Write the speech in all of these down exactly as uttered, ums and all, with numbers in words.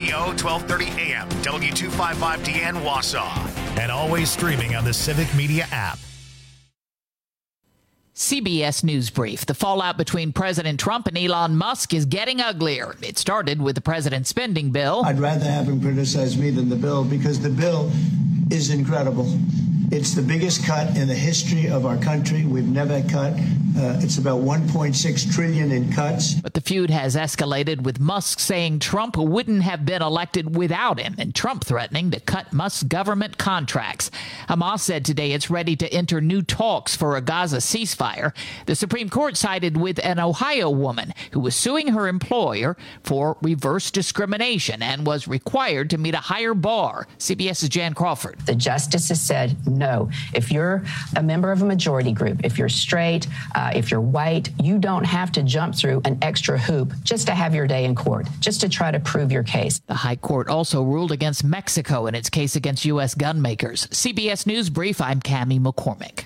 E O, twelve thirty A M, W two fifty-five D N Wausau. And always streaming on the Civic Media app. C B S News Brief. The fallout between President Trump and Elon Musk is getting uglier. It started with the president's spending bill. I'd rather have him criticize me than the bill because the bill is incredible. It's the biggest cut in the history of our country. We've never cut. Uh, it's about one point six trillion dollars in cuts. But the feud has escalated, with Musk saying Trump wouldn't have been elected without him, and Trump threatening to cut Musk's government contracts. Hamas said today it's ready to enter new talks for a Gaza ceasefire. The Supreme Court sided with an Ohio woman who was suing her employer for reverse discrimination and was required to meet a higher bar. CBS's Jan Crawford. The justices said, no, if you're a member of a majority group, if you're straight, uh, if you're white, you don't have to jump through an extra hoop just to have your day in court, just to try to prove your case. The High Court also ruled against Mexico in its case against U S gun makers. C B S News Brief, I'm Cammie McCormick.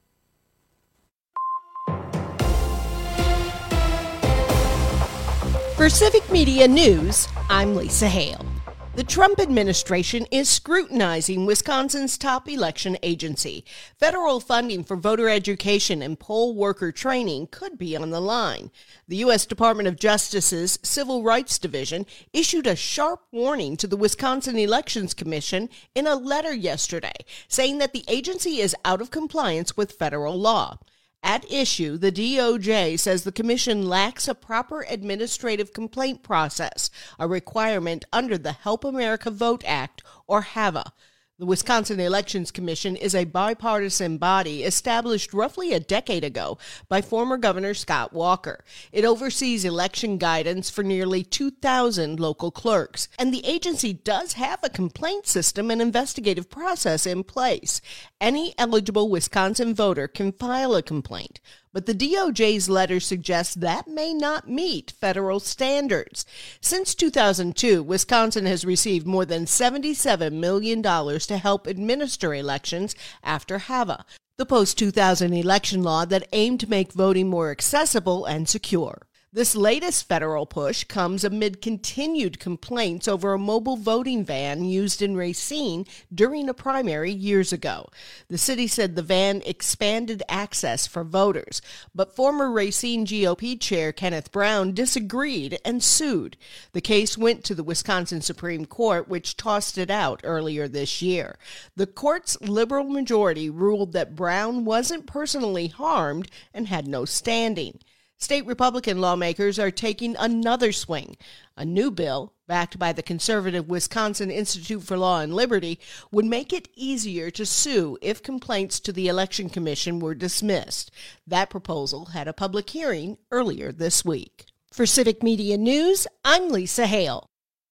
For Civic Media News, I'm Lisa Hale. The Trump administration is scrutinizing Wisconsin's top election agency. Federal funding for voter education and poll worker training could be on the line. The U S Department of Justice's Civil Rights Division issued a sharp warning to the Wisconsin Elections Commission in a letter yesterday, saying that the agency is out of compliance with federal law. At issue, the D O J says the commission lacks a proper administrative complaint process, a requirement under the Help America Vote Act, or HAVA. The Wisconsin Elections Commission is a bipartisan body established roughly a decade ago by former Governor Scott Walker. It oversees election guidance for nearly two thousand local clerks, and the agency does have a complaint system and investigative process in place. Any eligible Wisconsin voter can file a complaint, but the D O J's letter suggests that may not meet federal standards. Since two thousand two, Wisconsin has received more than seventy-seven million dollars to help administer elections after HAVA, the post two thousand election law that aimed to make voting more accessible and secure. This latest federal push comes amid continued complaints over a mobile voting van used in Racine during a primary years ago. The city said the van expanded access for voters, but former Racine G O P chair Kenneth Brown disagreed and sued. The case went to the Wisconsin Supreme Court, which tossed it out earlier this year. The court's liberal majority ruled that Brown wasn't personally harmed and had no standing. State Republican lawmakers are taking another swing. A new bill, backed by the conservative Wisconsin Institute for Law and Liberty, would make it easier to sue if complaints to the Election Commission were dismissed. That proposal had a public hearing earlier this week. For Civic Media News, I'm Lisa Hale.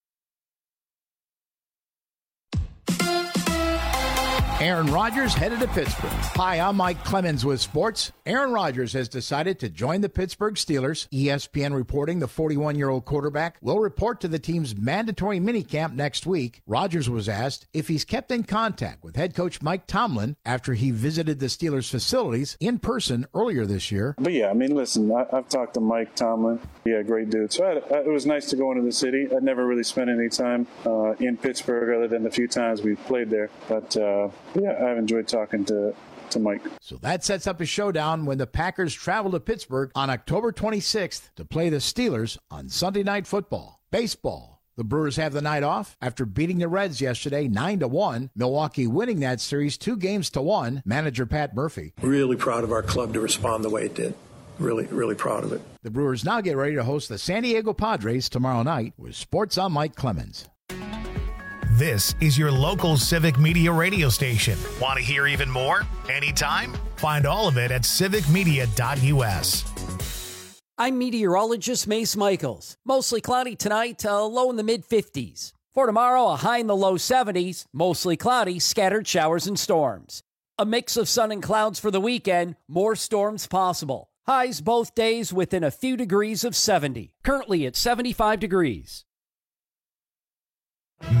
Aaron Rodgers headed to Pittsburgh. Hi, I'm Mike Clemens with sports. Aaron Rodgers has decided to join the Pittsburgh Steelers. E S P N reporting the forty-one-year-old quarterback will report to the team's mandatory minicamp next week. Rodgers was asked if he's kept in contact with head coach Mike Tomlin after he visited the Steelers facilities in person earlier this year. But yeah, I mean, listen, I, I've talked to Mike Tomlin. Yeah, great dude. So I, I, it was nice to go into the city. I'd never really spent any time uh, in Pittsburgh other than the few times we've played there. But uh, yeah, I've enjoyed talking to, to Mike. So that sets up a showdown when the Packers travel to Pittsburgh on October twenty-sixth to play the Steelers on Sunday Night Football. Baseball. The Brewers have the night off after beating the Reds yesterday nine to one. Milwaukee winning that series two games to one. Manager Pat Murphy. Really proud of our club to respond the way it did. Really, really proud of it. The Brewers now get ready to host the San Diego Padres tomorrow night with Sports on Mike Clemens. This is your local Civic Media radio station. Want to hear even more? Anytime? Find all of it at civic media dot u s. I'm meteorologist Mace Michaels. Mostly cloudy tonight, a low in the mid-fifties. For tomorrow, a high in the low seventies, mostly cloudy, scattered showers and storms. A mix of sun and clouds for the weekend, more storms possible. Highs both days within a few degrees of seventy. Currently at seventy-five degrees.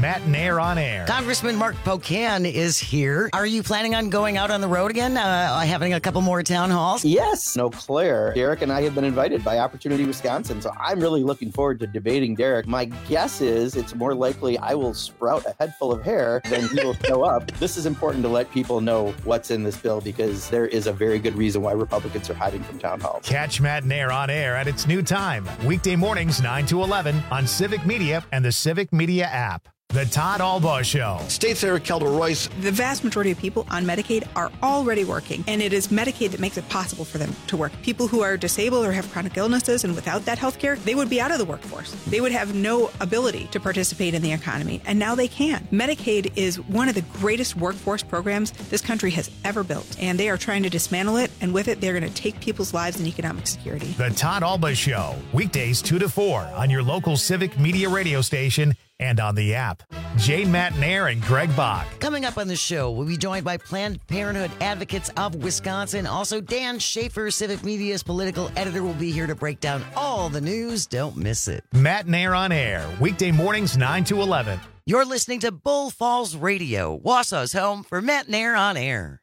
Matt Nair on Air. Congressman Mark Pocan is here. Are you planning on going out on the road again, uh, having a couple more town halls? Yes. No, Claire. Derek and I have been invited by Opportunity Wisconsin, so I'm really looking forward to debating Derek. My guess is it's more likely I will sprout a head full of hair than he will show up. This is important to let people know what's in this bill because there is a very good reason why Republicans are hiding from town halls. Catch Matt Nair on Air at its new time, weekday mornings nine to eleven on Civic Media and the Civic Media app. The Todd Albaugh Show. State Senator Kelda Royce. The vast majority of people on Medicaid are already working, and it is Medicaid that makes it possible for them to work. People who are disabled or have chronic illnesses and without that health care, they would be out of the workforce. They would have no ability to participate in the economy, and now they can. Medicaid is one of the greatest workforce programs this country has ever built, and they are trying to dismantle it, and with it, they're going to take people's lives and economic security. The Todd Albaugh Show, weekdays two to four on your local Civic Media radio station and on the app. Jane Matt Nair and Greg Bach. Coming up on the show, we'll be joined by Planned Parenthood Advocates of Wisconsin. Also, Dan Schaefer, Civic Media's political editor, will be here to break down all the news. Don't miss it. Matt Nair on Air, weekday mornings nine to eleven. You're listening to Bull Falls Radio, Wausau's home for Matt Nair on Air.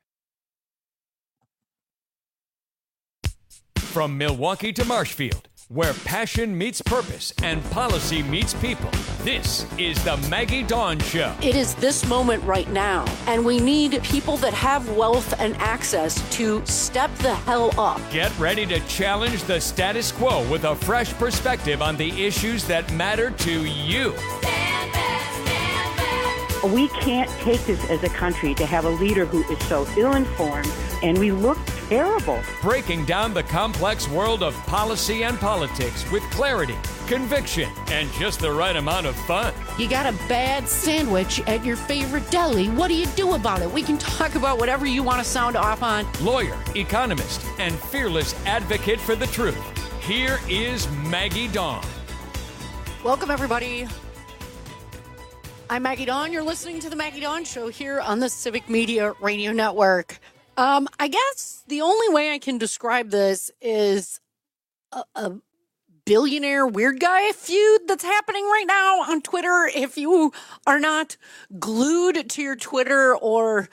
From Milwaukee to Marshfield, where passion meets purpose and policy meets people. This is the Maggie Dawn Show. It is this moment right now, and we need people that have wealth and access to step the hell up. Get ready to challenge the status quo with a fresh perspective on the issues that matter to you. Stand back, stand back. We can't take this as a country to have a leader who is so ill-informed, and we look terrible. Breaking down the complex world of policy and politics with clarity, conviction, and just the right amount of fun. You got a bad sandwich at your favorite deli. What do you do about it? We can talk about whatever you want to sound off on. Lawyer, economist, and fearless advocate for the truth. Here is Maggie Dawn. Welcome, everybody. I'm Maggie Dawn. You're listening to the Maggie Dawn Show here on the Civic Media Radio Network. Um, I guess the only way I can describe this is a, a billionaire weird guy feud that's happening right now on Twitter. If you are not glued to your Twitter or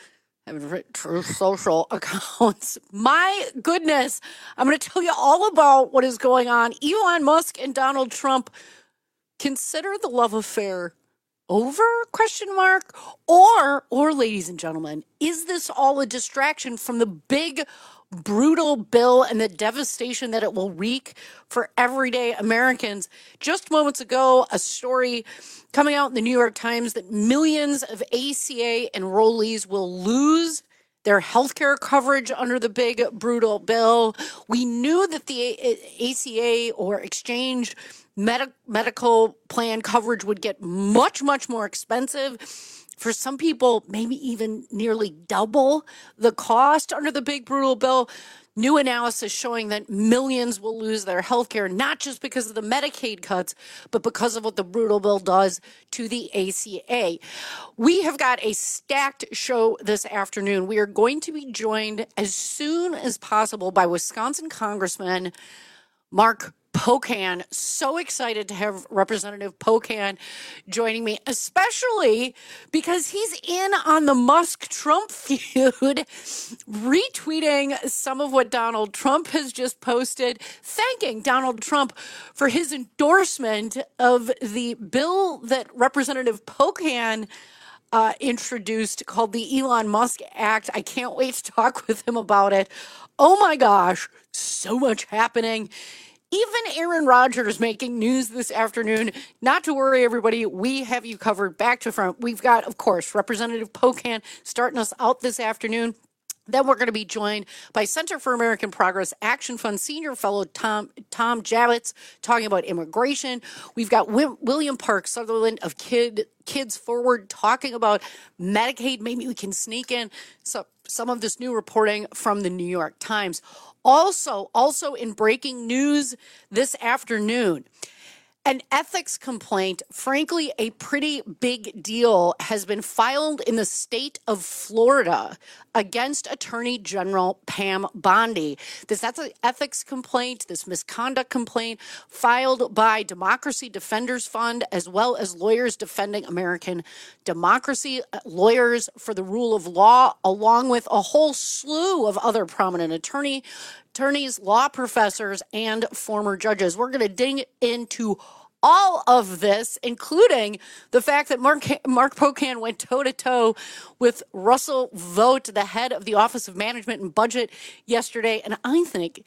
Truth Social accounts, my goodness, I'm going to tell you all about what is going on. Elon Musk and Donald Trump consider the love affair over, question mark, or, or ladies and gentlemen, is this all a distraction from the big, brutal bill and the devastation that it will wreak for everyday Americans? Just moments ago, a story coming out in the New York Times that millions of A C A enrollees will lose their healthcare coverage under the big, brutal bill. We knew that the A C A or exchange Medi- medical plan coverage would get much, much more expensive. For some people, maybe even nearly double the cost under the big, brutal bill. New analysis showing that millions will lose their health care, not just because of the Medicaid cuts, but because of what the brutal bill does to the A C A. We have got a stacked show this afternoon. We are going to be joined as soon as possible by Wisconsin Congressman Mark Pocan. So excited to have Representative Pocan joining me, especially because he's in on the Musk-Trump feud, retweeting some of what Donald Trump has just posted, thanking Donald Trump for his endorsement of the bill that Representative Pocan uh, introduced called the Elon Musk Act. I can't wait to talk with him about it. Oh my gosh, so much happening. Even Aaron Rodgers making news this afternoon. Not to worry, everybody. We have you covered back to front. We've got, of course, Representative Pocan starting us out this afternoon. Then we're going to be joined by Center for American Progress Action Fund Senior Fellow Tom Tom Javits talking about immigration. We've got w- William Park Sutherland of Kid Kids Forward talking about Medicaid. Maybe we can sneak in some, some of this new reporting from the New York Times. Also, also in breaking news this afternoon, An ethics complaint, frankly, a pretty big deal, has been filed in the state of Florida against Attorney General Pam Bondi. This that's an ethics complaint, this misconduct complaint filed by Democracy Defenders Fund, as well as Lawyers Defending American Democracy, Lawyers for the Rule of Law, along with a whole slew of other prominent attorney attorneys, law professors, and former judges. We're going to dig into all of this, including the fact that Mark, Mark Pocan went toe-to-toe with Russell Vought, the head of the Office of Management and Budget, yesterday, and I think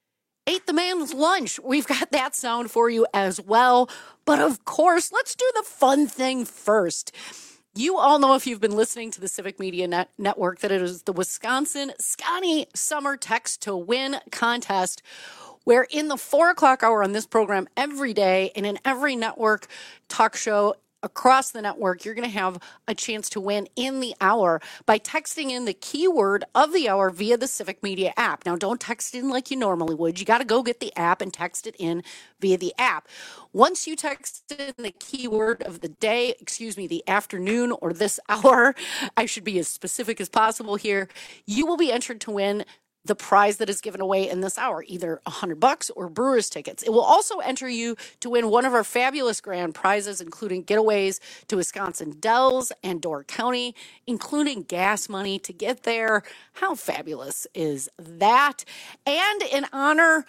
ate the man's lunch. We've got that sound for you as well. But of course, let's do the fun thing first. You all know, if you've been listening to the Civic Media Net- Network, that it is the Wisconsin Scotty Summer Text to Win contest, where in the four o'clock hour on this program every day and in every network talk show across the network, you're going to have a chance to win in the hour by texting in the keyword of the hour via the Civic Media app. Now, don't text in like you normally would. You got to go get the app and text it in via the app. Once you text in the keyword of the day, excuse me, the afternoon or this hour, I should be as specific as possible here, you will be entered to win the prize that is given away in this hour, either a hundred bucks or Brewers tickets. It will also enter you to win one of our fabulous grand prizes, including getaways to Wisconsin Dells and Door County, including gas money to get there. How fabulous is that? And in honor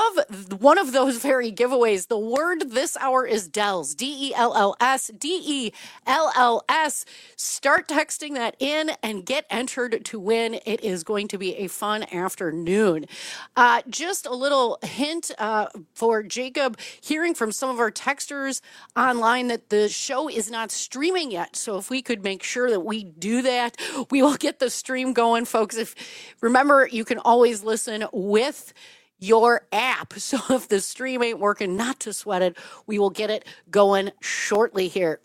of one of those very giveaways, the word this hour is Dells, D E L L S, D E L L S. Start texting that in and get entered to win. It is going to be a fun afternoon. Uh, just a little hint uh, for Jacob, hearing from some of our texters online that the show is not streaming yet. So if we could make sure that we do that, we will get the stream going, folks. If remember, you can always listen with your app. So if the stream ain't working, not to sweat it. We will get it going shortly here.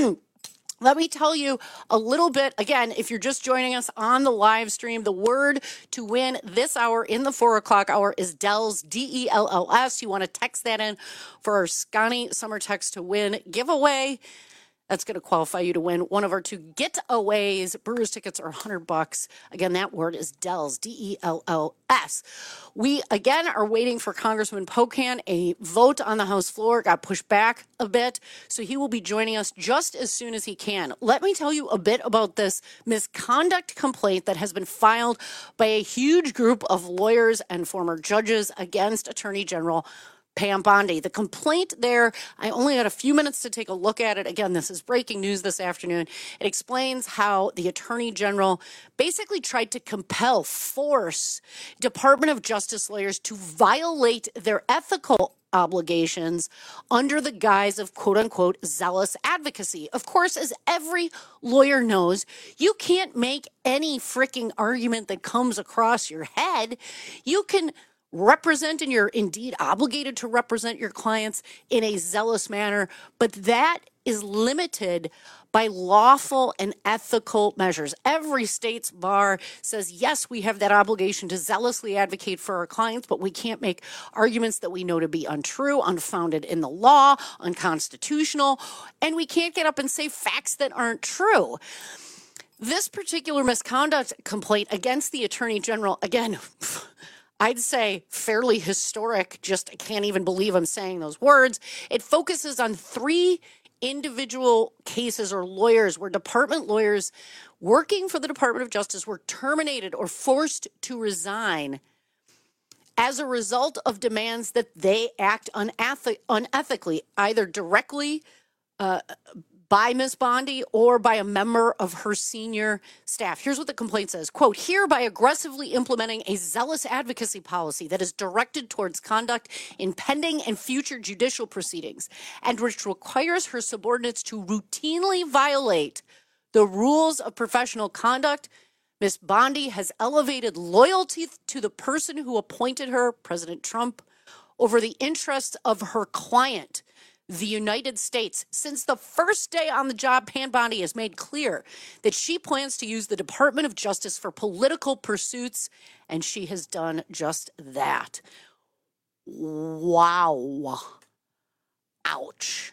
Let me tell you a little bit, again, if you're just joining us on the live stream, the word to win this hour in the four o'clock hour is Dells, D E L L S. You want to text that in for our Scotty Summer Text to Win giveaway. That's going to qualify you to win one of our two getaways. Brewers tickets are one hundred bucks. Again, that word is Dells, D E L L S. We, again, are waiting for Congressman Pocan. A vote on the House floor got pushed back a bit, so he will be joining us just as soon as he can. Let me tell you a bit about this misconduct complaint that has been filed by a huge group of lawyers and former judges against Attorney General Pam Bondi. The complaint there, I only had a few minutes to take a look at it. Again, this is breaking news this afternoon. It explains how the Attorney General basically tried to compel, force Department of Justice lawyers to violate their ethical obligations under the guise of quote unquote zealous advocacy. Of course, as every lawyer knows, you can't make any freaking argument that comes across your head. You can represent, and you're indeed obligated to represent your clients in a zealous manner, but that is limited by lawful and ethical measures. Every state's bar says, yes, we have that obligation to zealously advocate for our clients, but we can't make arguments that we know to be untrue, unfounded in the law, unconstitutional, and we can't get up and say facts that aren't true. This particular misconduct complaint against the Attorney General, again, I'd say fairly historic, just I can't even believe I'm saying those words. It focuses on three individual cases or lawyers where department lawyers working for the Department of Justice were terminated or forced to resign as a result of demands that they act uneth- unethically, either directly uh, by Miz Bondi or by a member of her senior staff. Here's what the complaint says, quote, hereby aggressively implementing a zealous advocacy policy that is directed towards conduct in pending and future judicial proceedings and which requires her subordinates to routinely violate the rules of professional conduct. Miz Bondi has elevated loyalty to the person who appointed her, President Trump, over the interests of her client, the United States. Since the first day on the job, Pam Bondi has made clear that she plans to use the Department of Justice for political pursuits, and she has done just that. Wow. Ouch.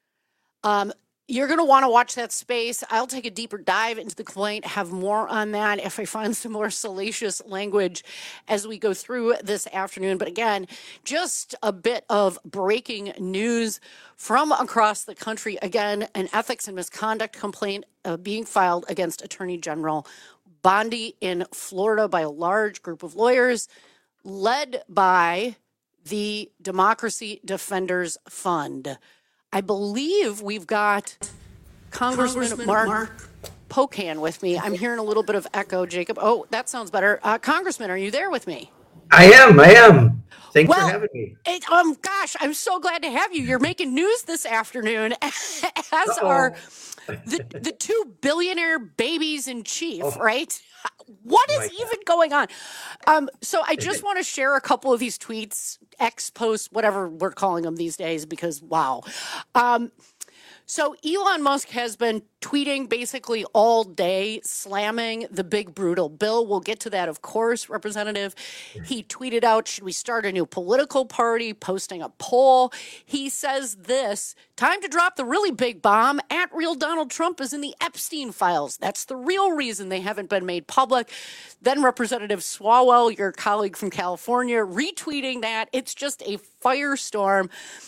Um, You're going to want to watch that space. I'll take a deeper dive into the complaint, have more on that if I find some more salacious language as we go through this afternoon. But again, just a bit of breaking news from across the country. Again, an ethics and misconduct complaint uh, being filed against Attorney General Bondi in Florida by a large group of lawyers led by the Democracy Defenders Fund. I believe we've got Congressman, Congressman Mark, Mark Pocan with me. I'm hearing a little bit of echo, Jacob. Oh, that sounds better. Uh, Congressman, are you there with me? I am. I am. Thanks well, for having me. It, um, gosh, I'm so glad to have you. You're making news this afternoon, as Uh-oh. are the the two billionaire babies in chief, oh. right? What is oh even going on? Um, so I just want to share a couple of these tweets, X posts, whatever we're calling them these days, because wow. Um, so Elon Musk has been tweeting basically all day, slamming the big brutal bill. We'll get to that, of course, Representative. He tweeted out, should we start a new political party, posting a poll. He says this, time to drop the really big bomb. At real Donald Trump is in the Epstein files. That's the real reason they haven't been made public. Then Representative Swalwell, your colleague from California, retweeting that. It's just a firestorm.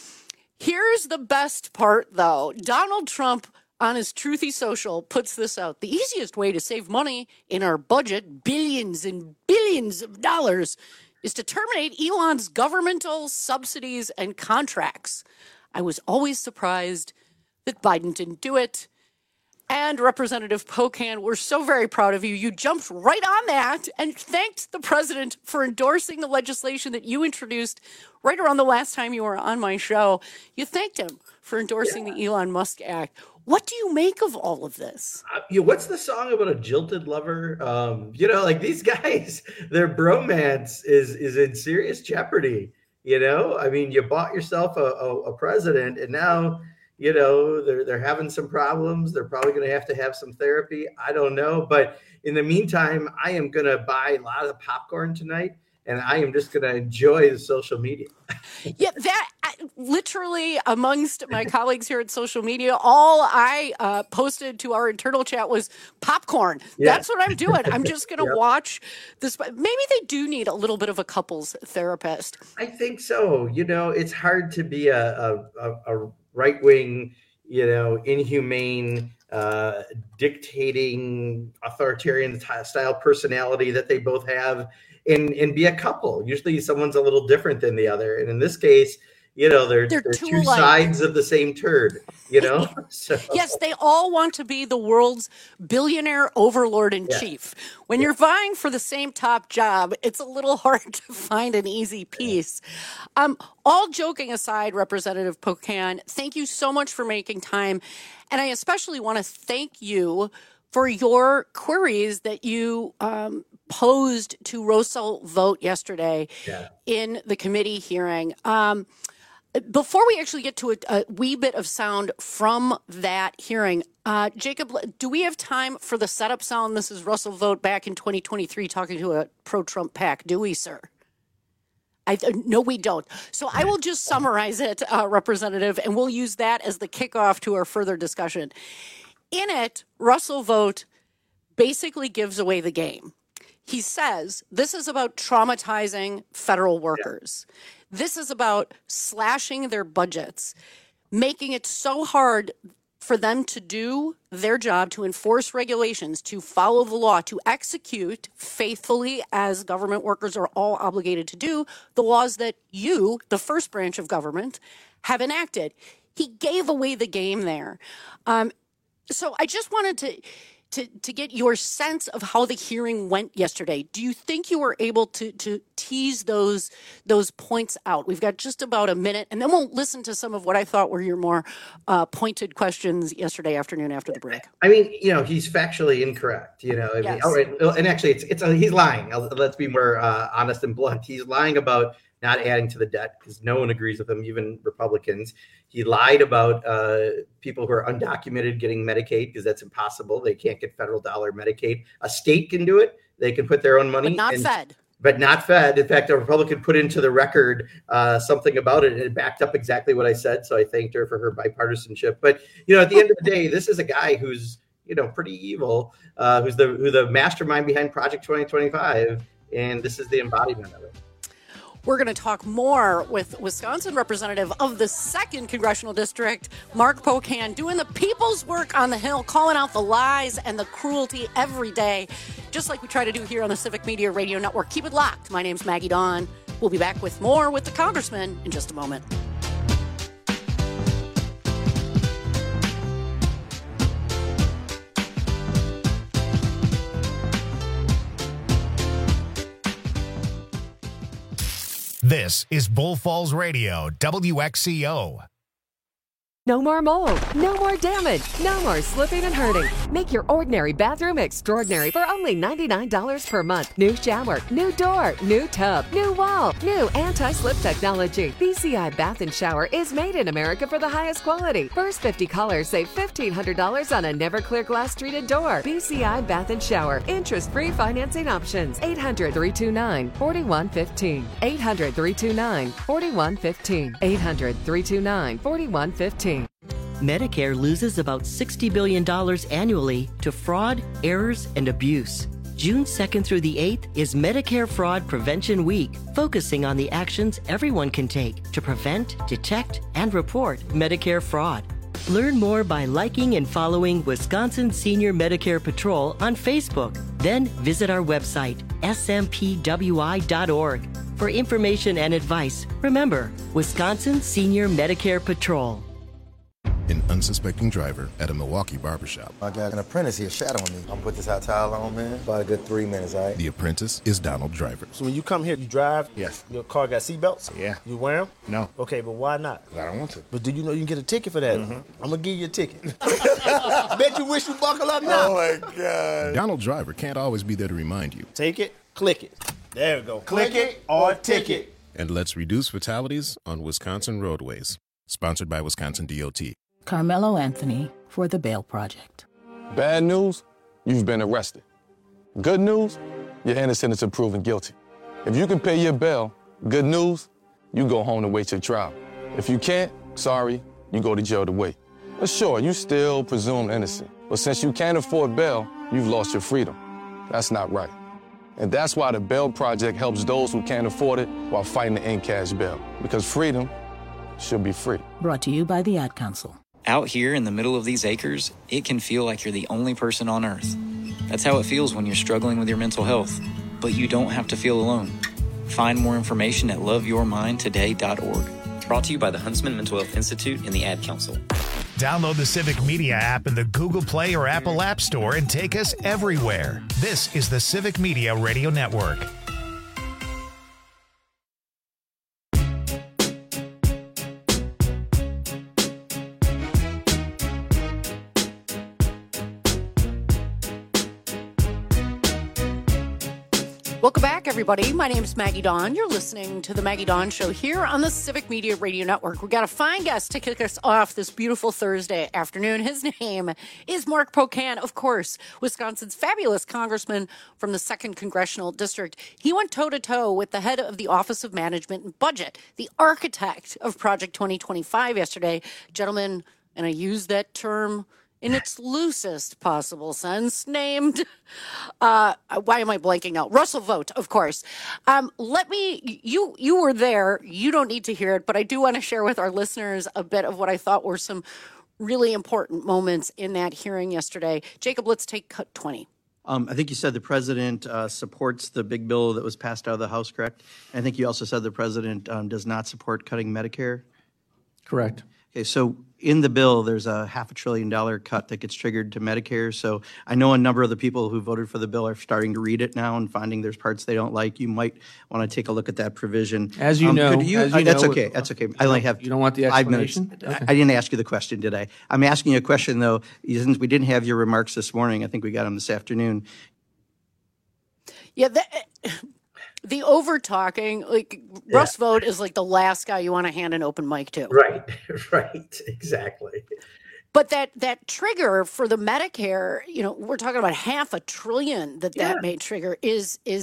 Here's the best part, though. Donald Trump, on his Truthy Social, puts this out. The easiest way to save money in our budget, billions and billions of dollars, is to terminate Elon's governmental subsidies and contracts. I was always surprised that Biden didn't do it. And Representative Pocan, we're so very proud of you. You jumped right on that and thanked the president for endorsing the legislation that you introduced right around the last time you were on my show. You thanked him for endorsing yeah. the Elon Musk Act. What do you make of all of this? Uh, you know, what's the song about a jilted lover? Um, you know, like these guys, their bromance is is in serious jeopardy. You know, I mean, you bought yourself a, a, a president, and now, you know, they're they're having some problems. They're probably going to have to have some therapy. I don't know. But in the meantime, I am going to buy a lot of popcorn tonight, and I am just going to enjoy the social media. Yeah, that literally amongst my colleagues here at social media, all I uh, posted to our internal chat was popcorn. Yeah. That's what I'm doing. I'm just going to yep. watch this. Maybe they do need a little bit of a couples therapist. I think so. You know, it's hard to be a, a, a, a right-wing, you know, inhumane, uh, dictating, authoritarian style personality that they both have and, and be a couple. Usually someone's a little different than the other. And in this case, you know, they're, they're, they're two alike. sides of the same turd, you know? So. Yes, they all want to be the world's billionaire overlord in yeah. chief. When yeah. you're vying for the same top job, it's a little hard to find an easy piece. Yeah. Um, all joking aside, Representative Pocan, thank you so much for making time. And I especially want to thank you for your queries that you um, posed to Russell Vought yesterday yeah. in the committee hearing. Um, Before we actually get to a, a wee bit of sound from that hearing, uh, Jacob, do we have time for the setup sound? This is Russell Vought back in twenty twenty-three talking to a pro-Trump PAC. Do we, sir? I uh, No, we don't. So I will just summarize it, uh, Representative, and we'll use that as the kickoff to our further discussion. In it, Russell Vought basically gives away the game. He says this is about traumatizing federal workers. Yeah. This is about slashing their budgets, making it so hard for them to do their job, to enforce regulations, to follow the law, to execute faithfully, as government workers are all obligated to do, the laws that you, the first branch of government, have enacted. He gave away the game there. Um, so I just wanted to... To, to get your sense of how the hearing went yesterday. Do you think you were able to to tease those those points out? We've got just about a minute, and then we'll listen to some of what I thought were your more uh, pointed questions yesterday afternoon after the break. I mean, you know, he's factually incorrect. You know, I mean, yes. all right, and actually, it's it's a, he's lying. Let's be more uh, honest and blunt. He's lying about not adding to the debt because no one agrees with him, even Republicans. He lied about uh, people who are undocumented getting Medicaid because that's impossible. They can't get federal dollar Medicaid. A state can do it. They can put their own money. But not and, Fed. but not Fed. In fact, a Republican put into the record uh, something about it, and it backed up exactly what I said. So I thanked her for her bipartisanship. But, you know, at the end of the day, this is a guy who's, you know, pretty evil, uh, who's the who the mastermind behind Project twenty twenty-five. And this is the embodiment of it. We're going to talk more with Wisconsin representative of the second congressional district, Mark Pocan, doing the people's work on the Hill, calling out the lies and the cruelty every day, just like we try to do here on the Civic Media Radio Network. Keep it locked. My name's Maggie Dawn. We'll be back with more with the congressman in just a moment. This is Bull Falls Radio, W X C O. No more mold, no more damage, no more slipping and hurting. Make your ordinary bathroom extraordinary for only ninety-nine dollars per month. New shower, new door, new tub, new wall, new anti-slip technology. B C I Bath and Shower is made in America for the highest quality. First fifty callers save fifteen hundred dollars on a never clear glass treated door. B C I Bath and Shower. Interest-free financing options. eight hundred, three two nine, four one one five. eight hundred, three two nine, four one one five. eight hundred, three two nine, four one one five. Medicare loses about sixty billion dollars annually to fraud, errors, and abuse. June second through the eighth is Medicare Fraud Prevention Week, focusing on the actions everyone can take to prevent, detect, and report Medicare fraud. Learn more by liking and following Wisconsin Senior Medicare Patrol on Facebook. Then visit our website, S M P W I dot org. For information and advice, remember, Wisconsin Senior Medicare Patrol. An unsuspecting driver at a Milwaukee barbershop. I got an apprentice here shadowing me. I'm gonna put this hot towel on, man. About a good three minutes, all right? The apprentice is Donald Driver. So when you come here, you drive? Yes. Your car got seatbelts? Yeah. You wear them? No. Okay, but why not? I don't want to. But do you know you can get a ticket for that? Mm-hmm. I'm gonna give you a ticket. Bet you wish you buckle up now. Oh my God. Donald Driver can't always be there to remind you. Take it, click it. There we go. Click, click it or ticket. And let's reduce fatalities on Wisconsin roadways. Sponsored by Wisconsin D O T. Carmelo Anthony for the Bail Project. Bad news, you've been arrested. Good news, you're innocent until proven guilty. If you can pay your bail, good news, you go home to wait your trial. If you can't, sorry, you go to jail to wait. But sure, you still presumed innocent. But since you can't afford bail, you've lost your freedom. That's not right. And that's why the Bail Project helps those who can't afford it while fighting to end cash bail. Because freedom should be free. Brought to you by the Ad Council. Out here in the middle of these acres, it can feel like you're the only person on Earth. That's how it feels when you're struggling with your mental health. But you don't have to feel alone. Find more information at love your mind today dot org. Brought to you by the Huntsman Mental Health Institute and the Ad Council. Download the Civic Media app in the Google Play or Apple App Store and take us everywhere. This is the Civic Media Radio Network. Welcome back, everybody. My name is Maggie Dawn. You're listening to the Maggie Dawn Show here on the Civic Media Radio Network. We got a fine guest to kick us off this beautiful Thursday afternoon. His name is Mark Pocan, of course, Wisconsin's fabulous congressman from the second Congressional District. He went toe-to-toe with the head of the Office of Management and Budget, the architect of Project twenty twenty-five yesterday. Gentlemen, and I use that term in its loosest possible sense, named, uh, why am I blanking out? Russell Vought, of course. Um, let me, you you were there. You don't need to hear it, but I do want to share with our listeners a bit of what I thought were some really important moments in that hearing yesterday. Jacob, let's take cut twenty. Um, I think you said the president uh, supports the big bill that was passed out of the House, correct? I think you also said the president um, does not support cutting Medicare. Correct. Okay, so in the bill, there's a half a trillion dollar cut that gets triggered to Medicare. So I know a number of the people who voted for the bill are starting to read it now and finding there's parts they don't like. You might want to take a look at that provision. As you um, know, you, as you uh, that's know, okay. That's okay. I only have you don't want the five minutes. explanation? Okay. I, I didn't ask you the question, did I? I'm asking you a question though. Since we didn't have your remarks this morning, I think we got them this afternoon. Yeah. That, The over talking, like yeah. Russ Vought is like the last guy you want to hand an open mic to. Right, right, exactly. But that that trigger for the Medicare, you know, we're talking about half a trillion that that yeah. may trigger is is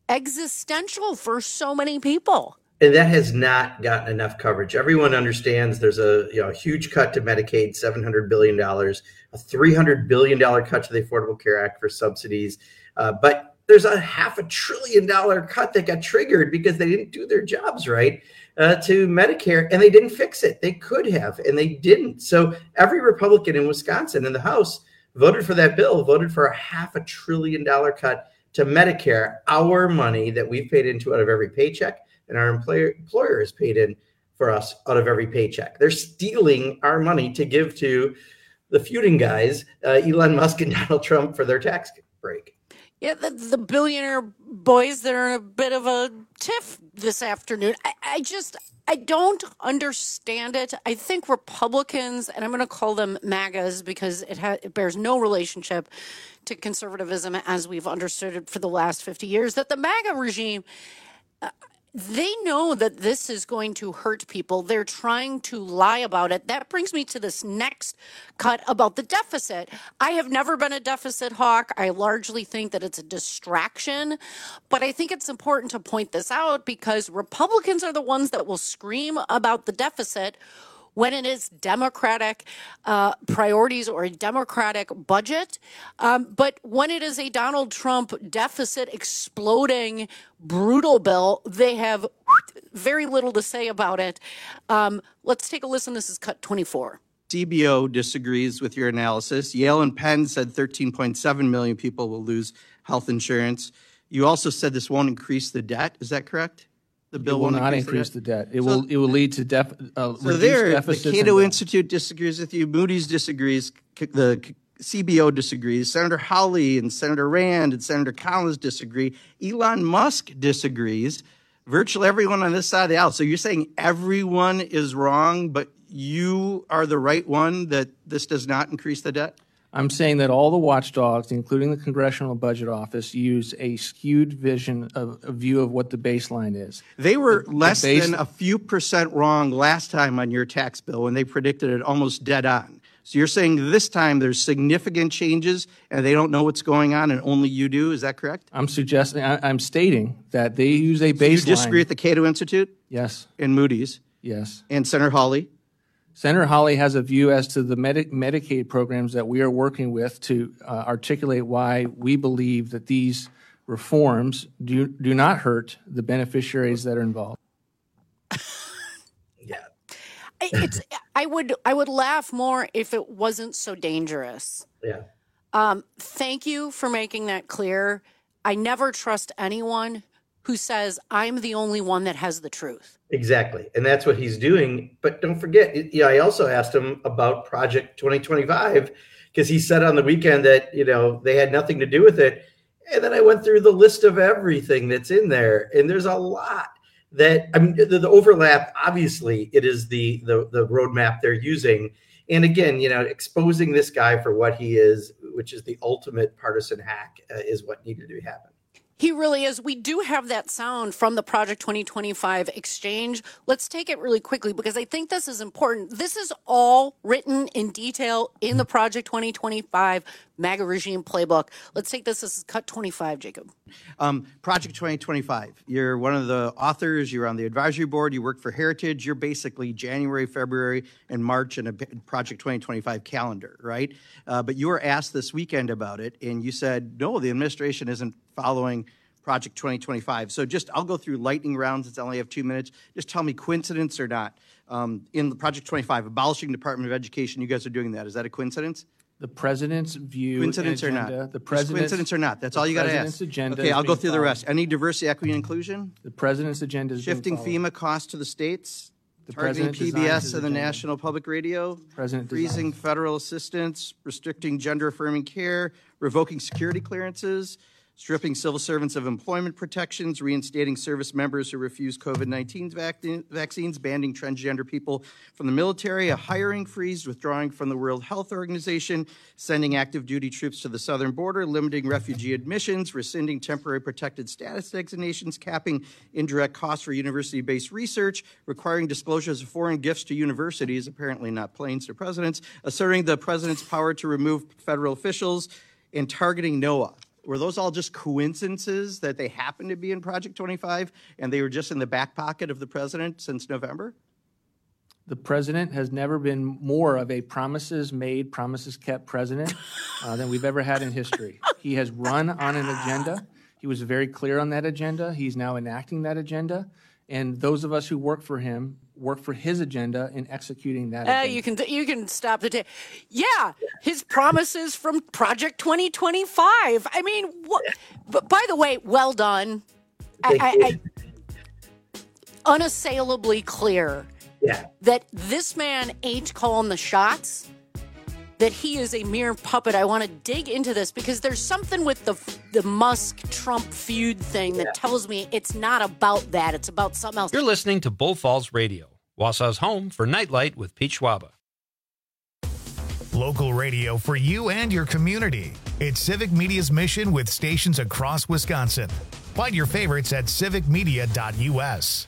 existential for so many people. And that has not gotten enough coverage. Everyone understands there's a you know a huge cut to Medicaid, seven hundred billion dollars, a three hundred billion dollars cut to the Affordable Care Act for subsidies. Uh, but there's a half a trillion dollar cut that got triggered because they didn't do their jobs right uh, to Medicare, and they didn't fix it. They could have, and they didn't. So every Republican in Wisconsin in the House voted for that bill, voted for a half a trillion dollar cut to Medicare, our money that we've paid into out of every paycheck. And our employer, employer is paid in for us out of every paycheck. They're stealing our money to give to the feuding guys, uh, Elon Musk and Donald Trump, for their tax break. Yeah, the, the billionaire boys that are in a bit of a tiff this afternoon. I, I just, I don't understand it. I think Republicans, and I'm going to call them MAGAs because it, ha- it bears no relationship to conservatism as we've understood it for the last fifty years, that the MAGA regime, uh, they know that this is going to hurt people. They're trying to lie about it. That brings me to this next cut about the deficit. I have never been a deficit hawk. I largely think that it's a distraction. But I think it's important to point this out because Republicans are the ones that will scream about the deficit when it is Democratic uh, priorities or a Democratic budget. Um, but when it is a Donald Trump deficit exploding brutal bill, they have very little to say about it. Um, let's take a listen. This is cut twenty-four. C B O disagrees with your analysis. Yale and Penn said thirteen point seven million people will lose health insurance. You also said this won't increase the debt. Is that correct? The bill it will not increase increase the debt. debt. It so, will it will lead to def, uh, so reduced there, deficits. The Cato Institute disagrees with you. Moody's disagrees. The C B O disagrees. Senator Hawley and Senator Rand and Senator Collins disagree. Elon Musk disagrees. Virtually everyone on this side of the aisle. So you're saying everyone is wrong, but you are the right one that this does not increase the debt? I'm saying that all the watchdogs, including the Congressional Budget Office, use a skewed vision of a view of what the baseline is. They were the, less the base- than a few percent wrong last time on your tax bill when they predicted it almost dead on. So you're saying this time there's significant changes and they don't know what's going on and only you do. Is that correct? I'm suggesting, I, I'm stating that they use a baseline. So you disagree with the Cato Institute? Yes. And Moody's? Yes. And Senator Hawley? Senator Hawley has a view as to the Medi- Medicaid programs that we are working with to uh, articulate why we believe that these reforms do, do not hurt the beneficiaries that are involved. yeah. It's, I would I would laugh more if it wasn't so dangerous. Yeah. Um, thank you for making that clear. I never trust anyone who says I'm the only one that has the truth. Exactly. And that's what he's doing. But don't forget, yeah, I also asked him about Project twenty twenty-five because he said on the weekend that, you know, they had nothing to do with it. And then I went through the list of everything that's in there. And there's a lot that, I mean, the, the overlap, obviously, it is the, the, the roadmap they're using. And again, you know, exposing this guy for what he is, which is the ultimate partisan hack, uh, is what needed to happen. He really is. We do have that sound from the Project twenty twenty-five exchange. Let's take it really quickly because I think this is important. This is all written in detail in the Project twenty twenty-five MAGA regime playbook. Let's take this. This is cut twenty-five, Jacob. Um, Project twenty twenty-five. You're one of the authors. You're on the advisory board. You work for Heritage. You're basically January, February, and March in a Project twenty twenty-five calendar, right? Uh, but you were asked this weekend about it, and you said, no, the administration isn't following Project twenty twenty-five. So just, I'll go through lightning rounds since I only have two minutes. Just tell me coincidence or not. Um, in the Project twenty-five, abolishing Department of Education, you guys are doing that. Is that a coincidence? The president's view, coincidence and or agenda, not? The Just president's coincidence or not? That's all you got to ask. Agenda okay, I'll go through followed. the rest. Any diversity, equity, and inclusion? The president's agenda is shifting being FEMA costs to the states. The targeting president P B S designs his and the agenda. National Public Radio. President freezing designs. federal assistance, restricting gender-affirming care, revoking security clearances, stripping civil servants of employment protections, reinstating service members who refuse COVID nineteen vac- vaccines, banning transgender people from the military, a hiring freeze, withdrawing from the World Health Organization, sending active duty troops to the southern border, limiting refugee admissions, rescinding temporary protected status designations, capping indirect costs for university-based research, requiring disclosures of foreign gifts to universities, apparently not planes to presidents, asserting the president's power to remove federal officials, and targeting NOAA. Were those all just coincidences that they happened to be in Project twenty-five and they were just in the back pocket of the president since November? The president has never been more of a promises made, promises kept president uh, than we've ever had in history. He has run on an agenda. He was very clear on that agenda. He's now enacting that agenda. And those of us who work for him work for his agenda in executing that Uh, agenda. you can you can stop the tape. Yeah, his promises from Project twenty twenty-five. I mean, what, but by the way, well done. I, I, I, unassailably clear yeah. that this man ain't calling the shots, that he is a mere puppet. I want to dig into this because there's something with the the Musk-Trump feud thing that tells me it's not about that. It's about something else. You're listening to Bull Falls Radio, Wausau's home for Nightlight with Pete Schwaba. Local radio for you and your community. It's Civic Media's mission with stations across Wisconsin. Find your favorites at civic media dot u s.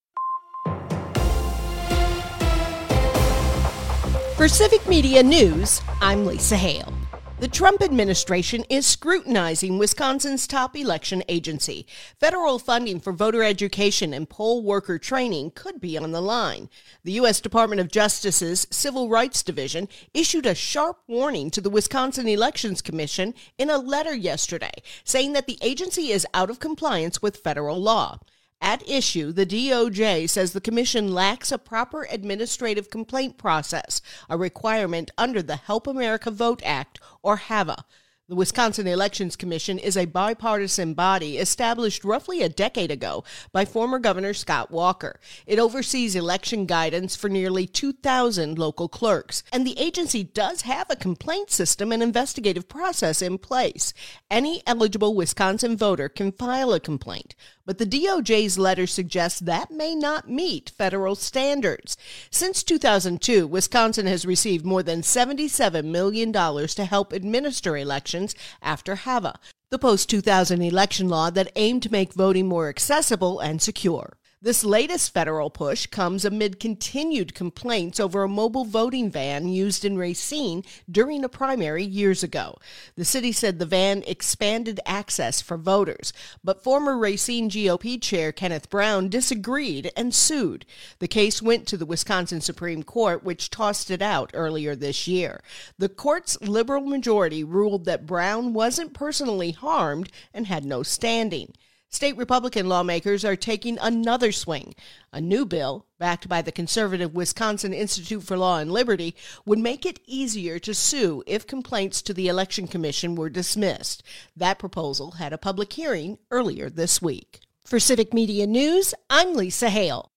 For Civic Media News, I'm Lisa Hale. The Trump administration is scrutinizing Wisconsin's top election agency. Federal funding for voter education and poll worker training could be on the line. The U S Department of Justice's Civil Rights Division issued a sharp warning to the Wisconsin Elections Commission in a letter yesterday, saying that the agency is out of compliance with federal law. At issue, the D O J says the commission lacks a proper administrative complaint process, a requirement under the Help America Vote Act, or HAVA. The Wisconsin Elections Commission is a bipartisan body established roughly a decade ago by former Governor Scott Walker. It oversees election guidance for nearly two thousand local clerks, and the agency does have a complaint system and investigative process in place. Any eligible Wisconsin voter can file a complaint, but the D O J's letter suggests that may not meet federal standards. Since two thousand two, Wisconsin has received more than seventy-seven million dollars to help administer elections after HAVA, the post two thousand election law that aimed to make voting more accessible and secure. This latest federal push comes amid continued complaints over a mobile voting van used in Racine during a primary years ago. The city said the van expanded access for voters, but former Racine G O P chair Kenneth Brown disagreed and sued. The case went to the Wisconsin Supreme Court, which tossed it out earlier this year. The court's liberal majority ruled that Brown wasn't personally harmed and had no standing. State Republican lawmakers are taking another swing. A new bill, backed by the conservative Wisconsin Institute for Law and Liberty, would make it easier to sue if complaints to the Election Commission were dismissed. That proposal had a public hearing earlier this week. For Civic Media News, I'm Lisa Hale.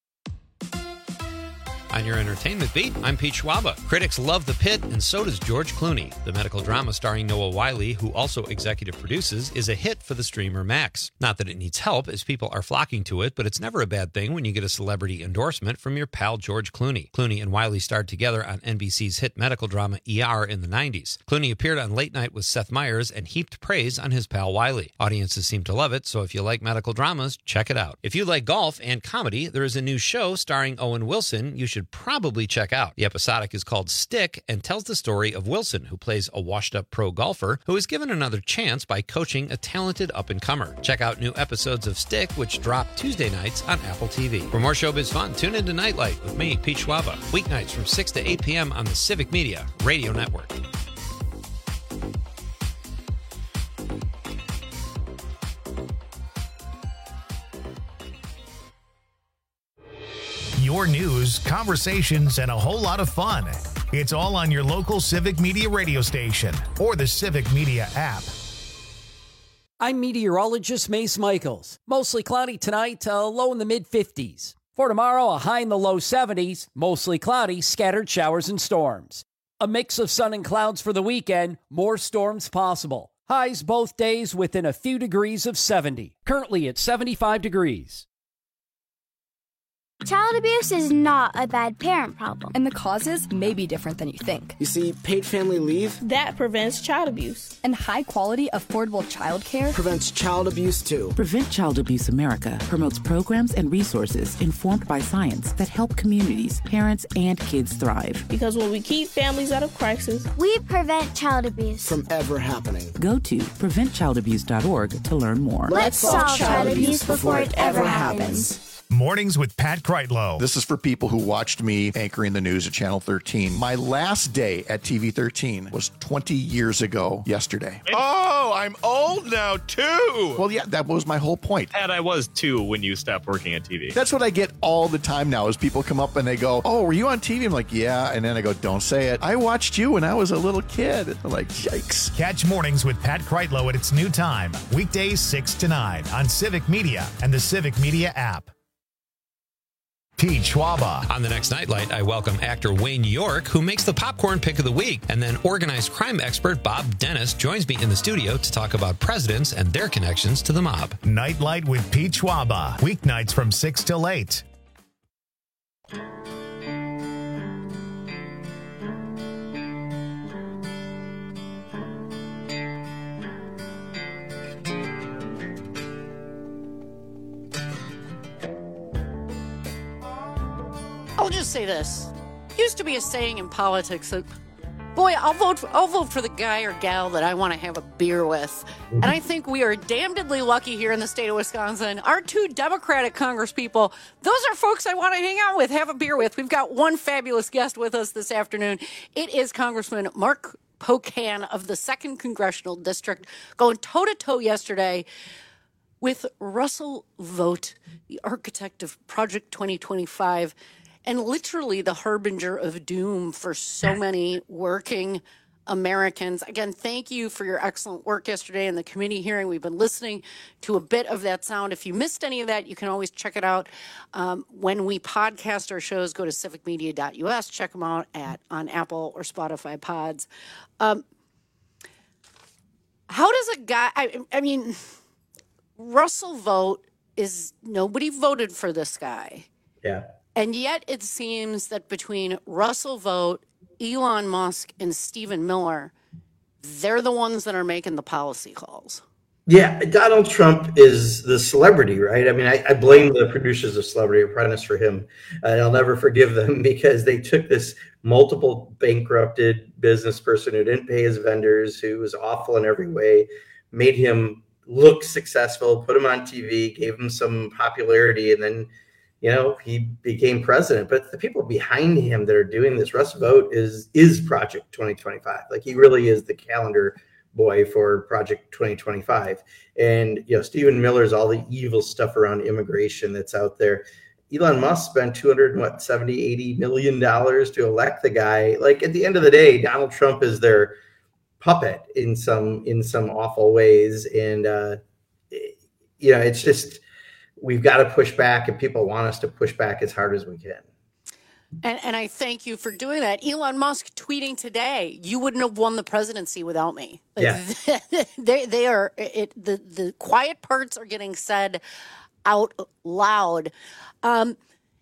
On your entertainment beat, I'm Pete Schwaba. Critics love The Pit, and so does George Clooney. The medical drama starring Noah Wyle, who also executive produces, is a hit for the streamer Max. Not that it needs help, as people are flocking to it, but it's never a bad thing when you get a celebrity endorsement from your pal George Clooney. Clooney and Wyle starred together on N B C's hit medical drama E R in the nineties. Clooney appeared on Late Night with Seth Meyers and heaped praise on his pal Wyle. Audiences seem to love it, so if you like medical dramas, check it out. If you like golf and comedy, there is a new show starring Owen Wilson you should probably check out. The episodic is called Stick and tells the story of Wilson, who plays a washed-up pro golfer who is given another chance by coaching a talented up-and-comer. Check out new episodes of Stick, which drop Tuesday nights on Apple T V. For more showbiz fun, tune into Nightlight with me, Pete Schwaba, weeknights from six to eight p.m. on the Civic Media Radio Network. Your news, conversations, and a whole lot of fun. It's all on your local Civic Media radio station or the Civic Media app. I'm meteorologist Mace Michaels. Mostly cloudy tonight, uh, low in the mid fifties. For tomorrow, a high in the low seventies, mostly cloudy, scattered showers and storms. A mix of sun and clouds for the weekend, more storms possible. Highs both days within a few degrees of seventy. Currently at seventy-five degrees. Child abuse is not a bad parent problem. And the causes may be different than you think. You see, paid family leave That prevents child abuse. And high-quality, affordable childcare prevents child abuse, too. Prevent Child Abuse America promotes programs and resources informed by science that help communities, parents, and kids thrive. Because when we keep families out of crisis, we prevent child abuse from ever happening. Go to prevent child abuse dot org to learn more. Let's solve child abuse before it ever happens. Mornings with Pat Kreitlow. This is for people who watched me anchoring the news at Channel thirteen. My last day at T V thirteen was twenty years ago yesterday. Oh, I'm old now, too. Well, yeah, that was my whole point. And I was, too, when you stopped working at T V. That's what I get all the time now is people come up and they go, oh, were you on T V? I'm like, yeah. And then I go, don't say it. I watched you when I was a little kid. I'm like, yikes. Catch Mornings with Pat Kreitlow at its new time, weekdays six to nine on Civic Media and the Civic Media app. Pete Schwaba. On the next Nightlight, I welcome actor Wayne York, who makes the popcorn pick of the week. And then organized crime expert Bob Dennis joins me in the studio to talk about presidents and their connections to the mob. Nightlight with Pete Schwaba. Weeknights from six till eight. I'll just say this. Used to be a saying in politics that, boy, I'll vote for, I'll vote for the guy or gal that I want to have a beer with. And I think we are damnedly lucky here in the state of Wisconsin. Our two Democratic congresspeople, those are folks I want to hang out with, have a beer with. We've got one fabulous guest with us this afternoon. It is Congressman Mark Pocan of the second Congressional District, going toe-to-toe yesterday with Russell Vought, the architect of Project twenty twenty-five, and literally the harbinger of doom for so many working Americans. Again, thank you for your excellent work yesterday in the committee hearing. We've been listening to a bit of that sound. If you missed any of that, you can always check it out. Um, when we podcast our shows, go to civic media dot U S. Check them out at on Apple or Spotify pods. Um, how does a guy, I, I mean, Russell Vought is, nobody voted for this guy. Yeah. And yet it seems that between Russell Vought, Elon Musk, and Stephen Miller, they're the ones that are making the policy calls. Yeah, Donald Trump is the celebrity, right? I mean, I, I blame the producers of Celebrity Apprentice for him. And I'll never forgive them because they took this multiple bankrupted business person who didn't pay his vendors, who was awful in every way, made him look successful, put him on T V, gave him some popularity, and then you know, he became president. But the people behind him that are doing this, Russ Vought is is Project twenty twenty-five. Like, he really is the calendar boy for Project twenty twenty-five. And, you know, Stephen Miller's all the evil stuff around immigration that's out there. Elon Musk spent two hundred, what, seventy, eighty million dollars to elect the guy. Like, at the end of the day, Donald Trump is their puppet in some in some awful ways. And, uh, you know, it's just, we've got to push back, and people want us to push back as hard as we can. And, and I thank you for doing that. Elon Musk tweeting today, you wouldn't have won the presidency without me. Like, yeah. they, they are, it, the, the quiet parts are getting said out loud. Um,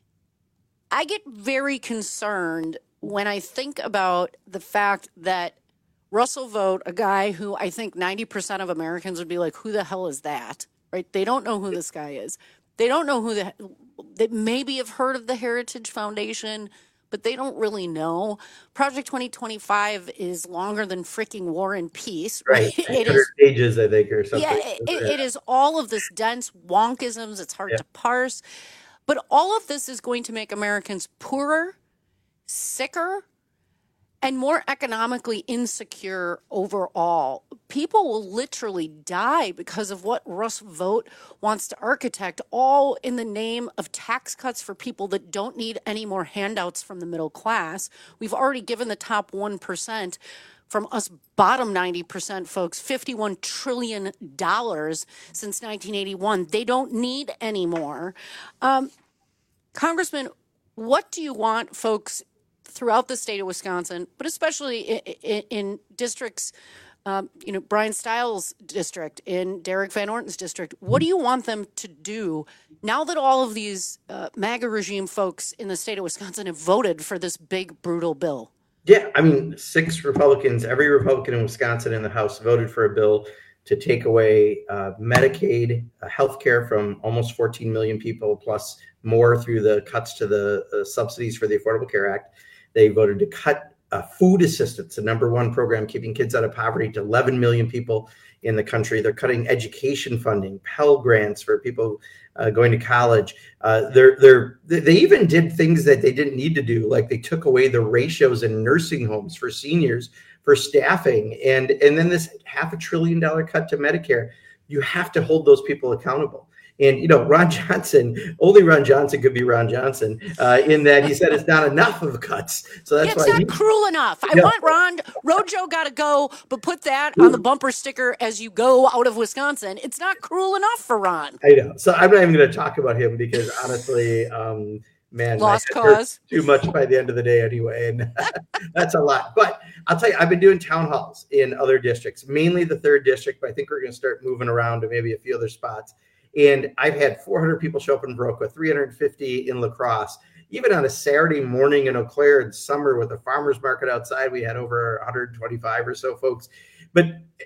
I get very concerned when I think about the fact that Russell Vought, a guy who I think ninety percent of Americans would be like, who the hell is that? Right? They don't know who this guy is. They don't know who the, they maybe have heard of the Heritage Foundation, but they don't really know. Project twenty twenty-five is longer than freaking War and Peace. Right. It is pages, I think, or something. Yeah, it, it is all of this dense wonkisms. It's hard yeah. to parse. But all of this is going to make Americans poorer, sicker, and more economically insecure overall. People will literally die because of what Russ Vought wants to architect, all in the name of tax cuts for people that don't need any more handouts from the middle class. We've already given the top one percent, from us bottom ninety percent folks, fifty-one trillion dollars since nineteen eighty-one. They don't need any more. Um, Congressman, what do you want folks throughout the state of Wisconsin, but especially in, in, in districts um, you know, Brian Stiles' district, in Derek Van Orton's district. What do you want them to do now that all of these uh, MAGA regime folks in the state of Wisconsin have voted for this big, brutal bill? Yeah, I mean, six Republicans, every Republican in Wisconsin in the House voted for a bill to take away uh, Medicaid, uh, health care from almost fourteen million people, plus more through the cuts to the uh, subsidies for the Affordable Care Act. They voted to cut uh, food assistance, the number one program keeping kids out of poverty, to eleven million people in the country. They're cutting education funding, Pell Grants for people uh, going to college. Uh, they're, they're, they even did things that they didn't need to do, like they took away the ratios in nursing homes for seniors for staffing. And, and then this half a trillion dollar cut to Medicare. You have to hold those people accountable. And, you know, Ron Johnson, only Ron Johnson could be Ron Johnson, uh, in that he said it's not enough of cuts. So that's yeah, it's why not he, cruel enough. I yeah. want Ron, Rojo got to go, but put that on the bumper sticker as you go out of Wisconsin. It's not cruel enough for Ron. I know. So I'm not even going to talk about him because honestly, um, man, lost my head hurts cause too much by the end of the day anyway. And that's a lot. But I'll tell you, I've been doing town halls in other districts, mainly the third district, but I think we're going to start moving around to maybe a few other spots. And I've had four hundred people show up in Viroqua, three hundred fifty in La Crosse. Even on a Saturday morning in Eau Claire in summer with a farmer's market outside, we had over one hundred twenty-five or so folks. But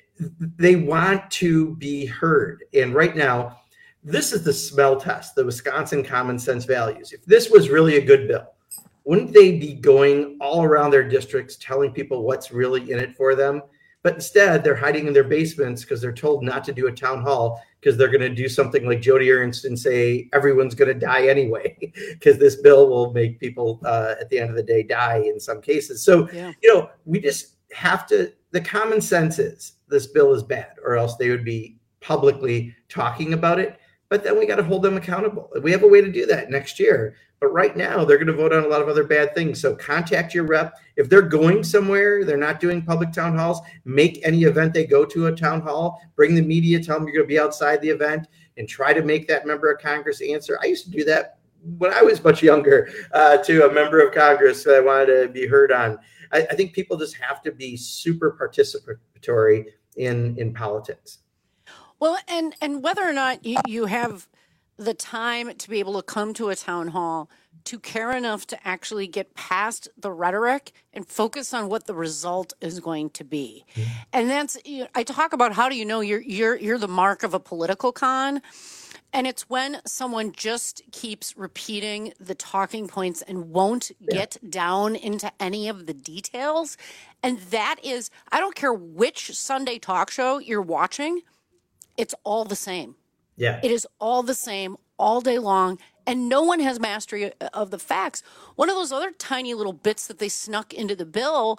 they want to be heard. And right now, this is the smell test, the Wisconsin common sense values. If this was really a good bill, wouldn't they be going all around their districts telling people what's really in it for them? But instead, they're hiding in their basements because they're told not to do a town hall because they're going to do something like Jody Ernst and say everyone's going to die anyway because this bill will make people uh, at the end of the day die in some cases. So, yeah. you know, we just have to, the common sense is this bill is bad or else they would be publicly talking about it. But then we got to hold them accountable. We have a way to do that next year. But right now, they're going to vote on a lot of other bad things. So contact your rep. If they're going somewhere, they're not doing public town halls, make any event they go to a town hall, bring the media, tell them you're going to be outside the event, and try to make that member of Congress answer. I used to do that when I was much younger uh, to a member of Congress that I wanted to be heard on. I, I think people just have to be super participatory in, in politics. Well, and, and whether or not you, you have the time to be able to come to a town hall, to care enough to actually get past the rhetoric and focus on what the result is going to be. Mm-hmm. And that's, you know, I talk about how do you know you're you're you're the mark of a political con, and it's when someone just keeps repeating the talking points and won't yeah. get down into any of the details. And that is, I don't care which Sunday talk show you're watching, it's all the same. Yeah. It is all the same all day long, and no one has mastery of the facts. One of those other tiny little bits that they snuck into the bill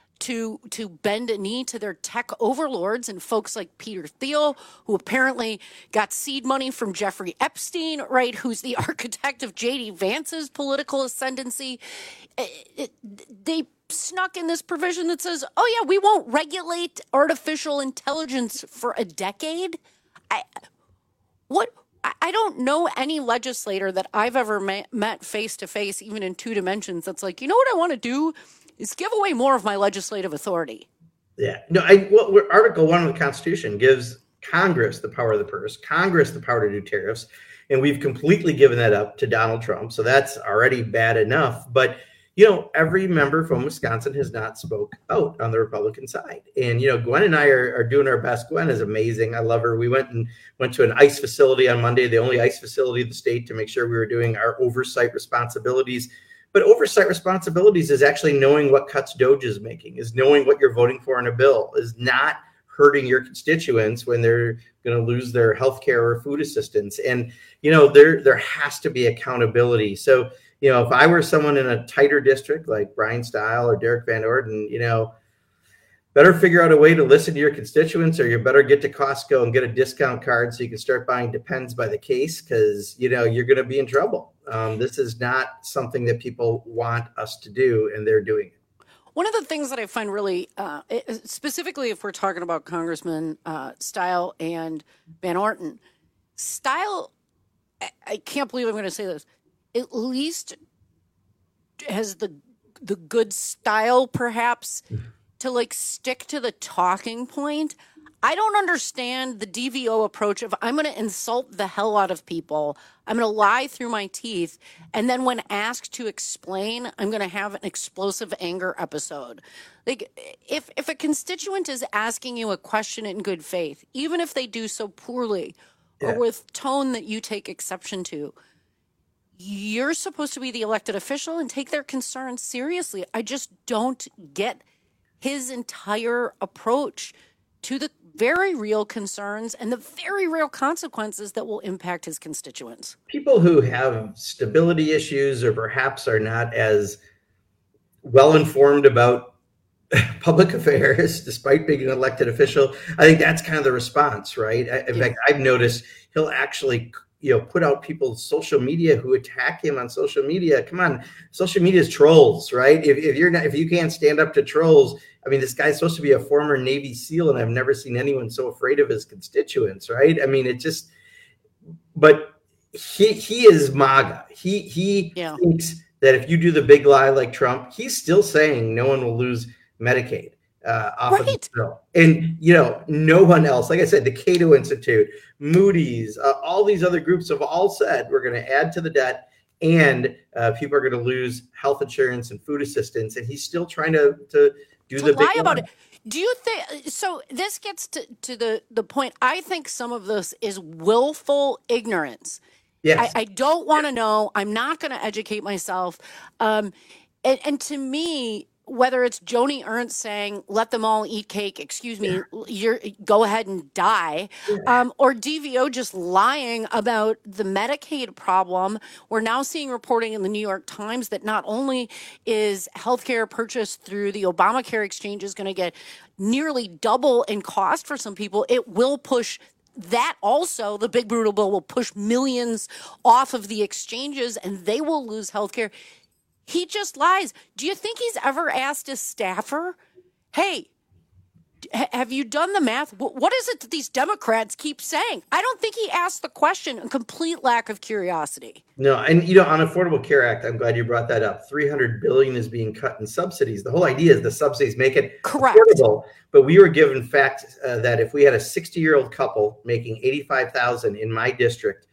to to bend a knee to their tech overlords and folks like Peter Thiel, who apparently got seed money from Jeffrey Epstein, right, who's the architect of J D Vance's political ascendancy. It, it, they snuck in this provision that says, oh, yeah, we won't regulate artificial intelligence for a decade. I... What I don't know any legislator that I've ever met face to face, even in two dimensions, that's like, you know what I want to do is give away more of my legislative authority. Yeah, no, I well, Article One of the Constitution gives Congress the power of the purse, Congress the power to do tariffs, and we've completely given that up to Donald Trump. So that's already bad enough. But you know, every member from Wisconsin has not spoke out on the Republican side. And, you know, Gwen and I are, are doing our best. Gwen is amazing. I love her. We went and went to an ICE facility on Monday, the only ICE facility in the state, to make sure we were doing our oversight responsibilities. But oversight responsibilities is actually knowing what cuts Doge is making, is knowing what you're voting for in a bill, is not hurting your constituents when they're going to lose their health care or food assistance. And, you know, there there has to be accountability. So, you know, if I were someone in a tighter district like Brian Stile or Derek Van Orden, you know, better figure out a way to listen to your constituents, or you better get to Costco and get a discount card so you can start buying Depends by the case, because, you know, you're going to be in trouble. Um, this is not something that people want us to do, and they're doing it. One of the things that I find really, uh, specifically if we're talking about Congressman uh, Stile and Van Orton, Stile, I can't believe I'm going to say this, at least has the the good style, perhaps, to like stick to the talking point. I don't understand the D V O approach of I'm going to insult the hell out of people. I'm going to lie through my teeth. And then when asked to explain, I'm going to have an explosive anger episode. Like if, if a constituent is asking you a question in good faith, even if they do so poorly yeah. or with tone that you take exception to, you're supposed to be the elected official and take their concerns seriously. I just don't get his entire approach to the very real concerns and the very real consequences that will impact his constituents. People who have stability issues or perhaps are not as well informed about public affairs, despite being an elected official, I think that's kind of the response, right? In yeah. fact, I've noticed he'll actually, you know, put out people's social media who attack him on social media. Come on, social media is trolls, right? If, if you're not, if you can't stand up to trolls, I mean, this guy's supposed to be a former Navy SEAL, and I've never seen anyone so afraid of his constituents, right? I mean, it just, but he he is MAGA. He he yeah. thinks that if you do the big lie like Trump, he's still saying no one will lose Medicaid uh, off right. of the bill. And, you know, no one else, like I said, the Cato Institute, Moody's, uh, all these other groups have all said we're going to add to the debt and uh, people are going to lose health insurance and food assistance. And he's still trying to, to do to the lie big about lie. it. Do you think, so this gets to, to the, the point, I think some of this is willful ignorance. Yes. I, I don't want to know. I'm not going to educate myself. Um, and, and to me, whether it's Joni Ernst saying, let them all eat cake, excuse me, yeah. you're go ahead and die, yeah. um, or D V O just lying about the Medicaid problem. We're now seeing reporting in the New York Times that not only is healthcare purchased through the Obamacare exchange is going to get nearly double in cost for some people, it will push that also, the big brutal bill will push millions off of the exchanges and they will lose healthcare. He just lies. Do you think he's ever asked his staffer, hey, have you done the math? What is it that these Democrats keep saying? I don't think he asked the question, a complete lack of curiosity. No, and, you know, on Affordable Care Act, I'm glad you brought that up. three hundred billion dollars is being cut in subsidies. The whole idea is the subsidies make it Correct. affordable. But we were given fact uh, that if we had a sixty-year-old couple making eighty-five thousand dollars in my district,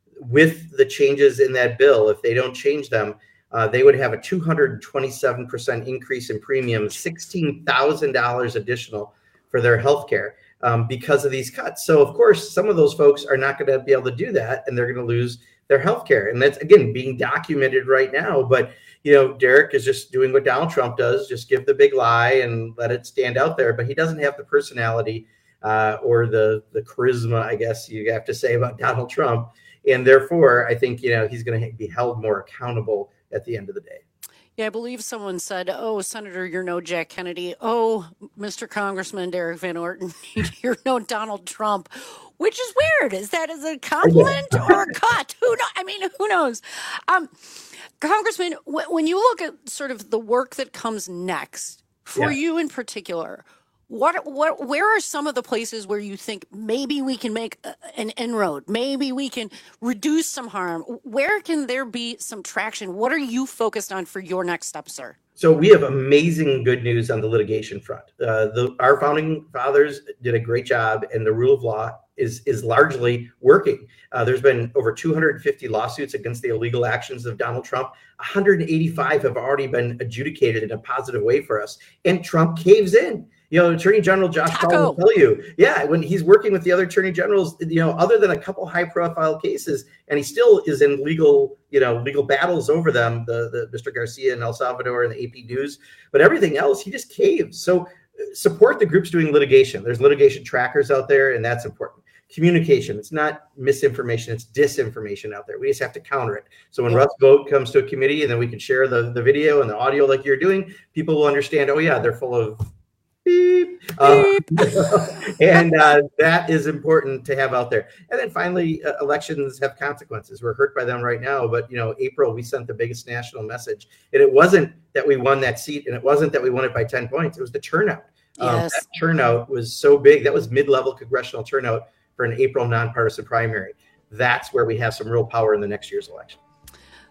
with the changes in that bill, if they don't change them, Uh, they would have a two hundred twenty-seven percent increase in premium, sixteen thousand dollars additional for their health care um, because of these cuts. So, of course, some of those folks are not going to be able to do that, and they're going to lose their health care. And that's, again, being documented right now. But, you know, Derek is just doing what Donald Trump does, just give the big lie and let it stand out there. But he doesn't have the personality uh, or the, the charisma, I guess you have to say, about Donald Trump. And therefore, I think, you know, he's going to be held more accountable at the end of the day. Yeah, I believe someone said, oh, Senator, you're no Jack Kennedy. Oh, Mister Congressman Derek Van Orton, you're no Donald Trump, which is weird. Is that as a compliment or a cut? Who know? I mean, who knows? Um, Congressman, w- when you look at sort of the work that comes next for yeah. you in particular, What, what, where are some of the places where you think maybe we can make a, an inroad? Maybe we can reduce some harm. Where can there be some traction? What are you focused on for your next step, sir? So we have amazing good news on the litigation front. Uh, the, our founding fathers did a great job, and the rule of law is is largely working. Uh, there's been over two hundred fifty lawsuits against the illegal actions of Donald Trump. one hundred eighty-five have already been adjudicated in a positive way for us, and Trump caves in. You know, Attorney General Josh Paul will tell you, yeah, when he's working with the other attorney generals, you know, other than a couple high profile cases, and he still is in legal, you know, legal battles over them, the, the Mister Garcia in El Salvador and the A P News, but everything else, he just caves. So support the groups doing litigation. There's litigation trackers out there, and that's important. Communication. It's not misinformation. It's disinformation out there. We just have to counter it. So when Russ Vought comes to a committee and then we can share the, the video and the audio like you're doing, people will understand, oh, yeah, they're full of beep. beep. Uh, and uh, that is important to have out there. And then finally, uh, elections have consequences. We're hurt by them right now. But, you know, April, we sent the biggest national message. And it wasn't that we won that seat, and it wasn't that we won it by ten points. It was the turnout. Yes. Um, that turnout was so big. That was mid-level congressional turnout for an April nonpartisan primary. That's where we have some real power in the next year's election.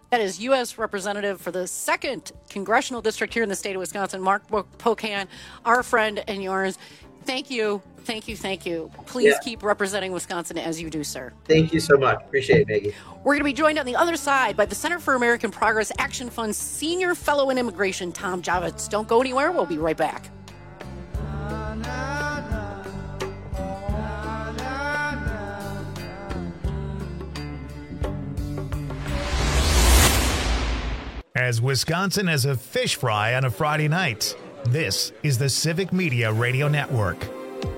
That is U S Representative for the second Congressional District here in the state of Wisconsin, Mark Pocan, our friend and yours. Thank you, thank you, thank you. Please yeah. keep representing Wisconsin as you do, sir. Thank you so much. Appreciate it, Maggie. We're going to be joined on the other side by the Center for American Progress Action Fund's Senior Fellow in Immigration, Tom Javits. Don't go anywhere. We'll be right back. As Wisconsin as a fish fry on a Friday night, this is the Civic Media Radio Network.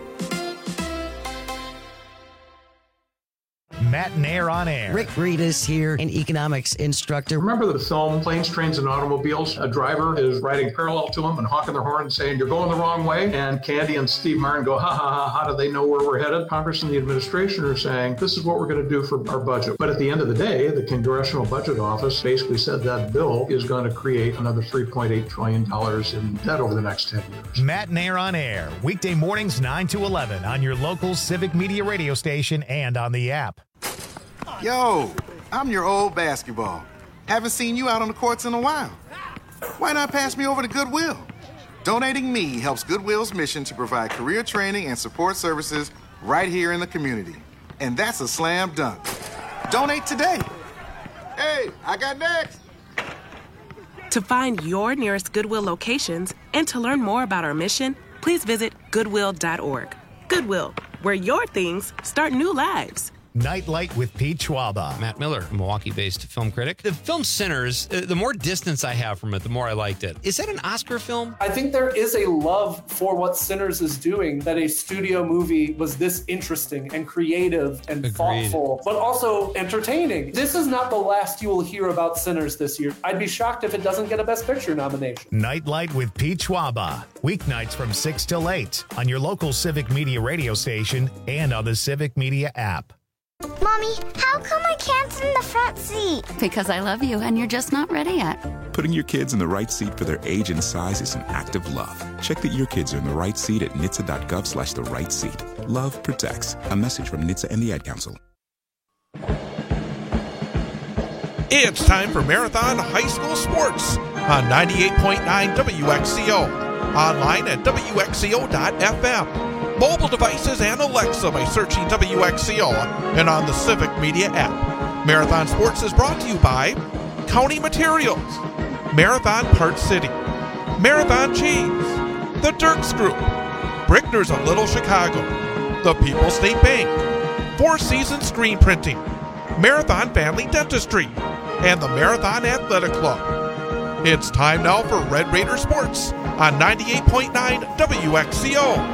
Matt Nair on air. Rick Reedus here, an economics instructor. Remember the film Planes, Trains, and Automobiles? A driver is riding parallel to him and honking their horn and saying, "You're going the wrong way." And Candy and Steve Martin go, ha, ha, ha, how do they know where we're headed? Congress and the administration are saying, this is what we're going to do for our budget. But at the end of the day, the Congressional Budget Office basically said that bill is going to create another three point eight trillion dollars in debt over the next ten years. Matt Nair on air, weekday mornings nine to eleven on your local Civic Media radio station and on the app. Yo, I'm your old basketball. Haven't seen you out on the courts in a while. Why not pass me over to Goodwill? Donating me helps Goodwill's mission to provide career training and support services right here in the community. And that's a slam dunk. Donate today. Hey, I got next. To find your nearest Goodwill locations and to learn more about our mission, please visit goodwill dot org. Goodwill, where your things start new lives. Nightlight with Pete Schwaba. Matt Miller, Milwaukee-based film critic. The film Sinners, uh, the more distance I have from it, the more I liked it. Is that an Oscar film? I think there is a love for what Sinners is doing, that a studio movie was this interesting and creative and Agreed. thoughtful, but also entertaining. This is not the last you will hear about Sinners this year. I'd be shocked if it doesn't get a Best Picture nomination. Nightlight with Pete Schwaba. Weeknights from six till eight on your local Civic Media radio station and on the Civic Media app. Mommy, how come I can't sit in the front seat? Because I love you and you're just not ready yet. Putting your kids in the right seat for their age and size is an act of love. Check that your kids are in the right seat at N H T S A dot gov slash the right seat. Love protects. A message from N H T S A and the Ad Council. It's time for Marathon High School Sports on ninety-eight point nine W X C O. Online at W X C O dot F M. Mobile devices and Alexa by searching W X C O and on the Civic Media app. Marathon Sports is brought to you by County Materials, Marathon Parts City, Marathon Cheese, The Dirks Group, Brickner's of Little Chicago, the People's State Bank, Four Seasons Screen Printing, Marathon Family Dentistry, and the Marathon Athletic Club. It's time now for Red Raider Sports on ninety-eight point nine W X C O.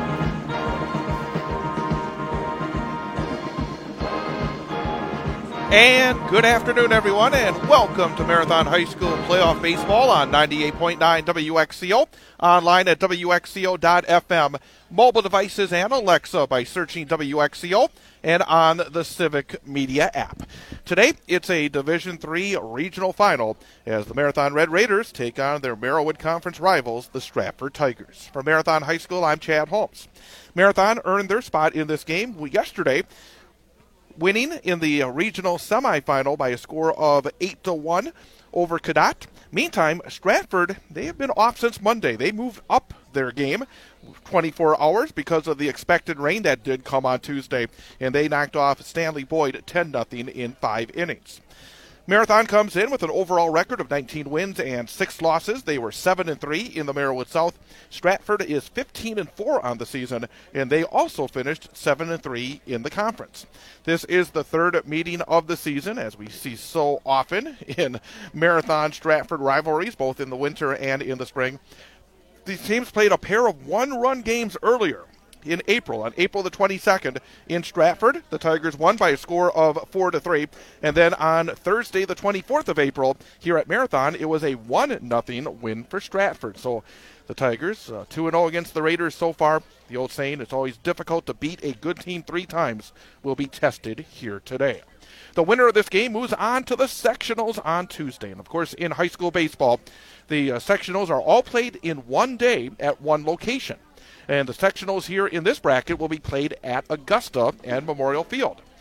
And good afternoon, everyone, and welcome to Marathon High School Playoff Baseball on ninety-eight point nine W X C O, online at W X C O dot F M, mobile devices and Alexa by searching W X C O, and on the Civic Media app. Today, it's a Division three regional final as the Marathon Red Raiders take on their Merriwood Conference rivals, the Stratford Tigers. For Marathon High School, I'm Chad Holmes. Marathon earned their spot in this game yesterday, winning in the regional semifinal by a score of eight to one over Cadott. Meantime, Stratford, they have been off since Monday. They moved up their game twenty-four hours because of the expected rain that did come on Tuesday, and they knocked off Stanley Boyd ten nothing in five innings. Marathon comes in with an overall record of nineteen wins and six losses. They were seven and three in the Merriwood South. Stratford is fifteen and four on the season, and they also finished seven and three in the conference. This is the third meeting of the season, as we see so often in Marathon-Stratford rivalries, both in the winter and in the spring. These teams played a pair of one-run games earlier. In April, on April the twenty-second in Stratford, the Tigers won by a score of four to three, and then on Thursday the twenty-fourth of April here at Marathon, it was a one nothing win for Stratford. So the Tigers uh, two and oh against the Raiders so far. The old saying, it's always difficult to beat a good team three times, will be tested here today. The winner of this game moves on to the sectionals on Tuesday. And of course, in high school baseball, the uh, sectionals are all played in one day at one location. And the sectionals here in this bracket will be played at Augusta and Memorial Field.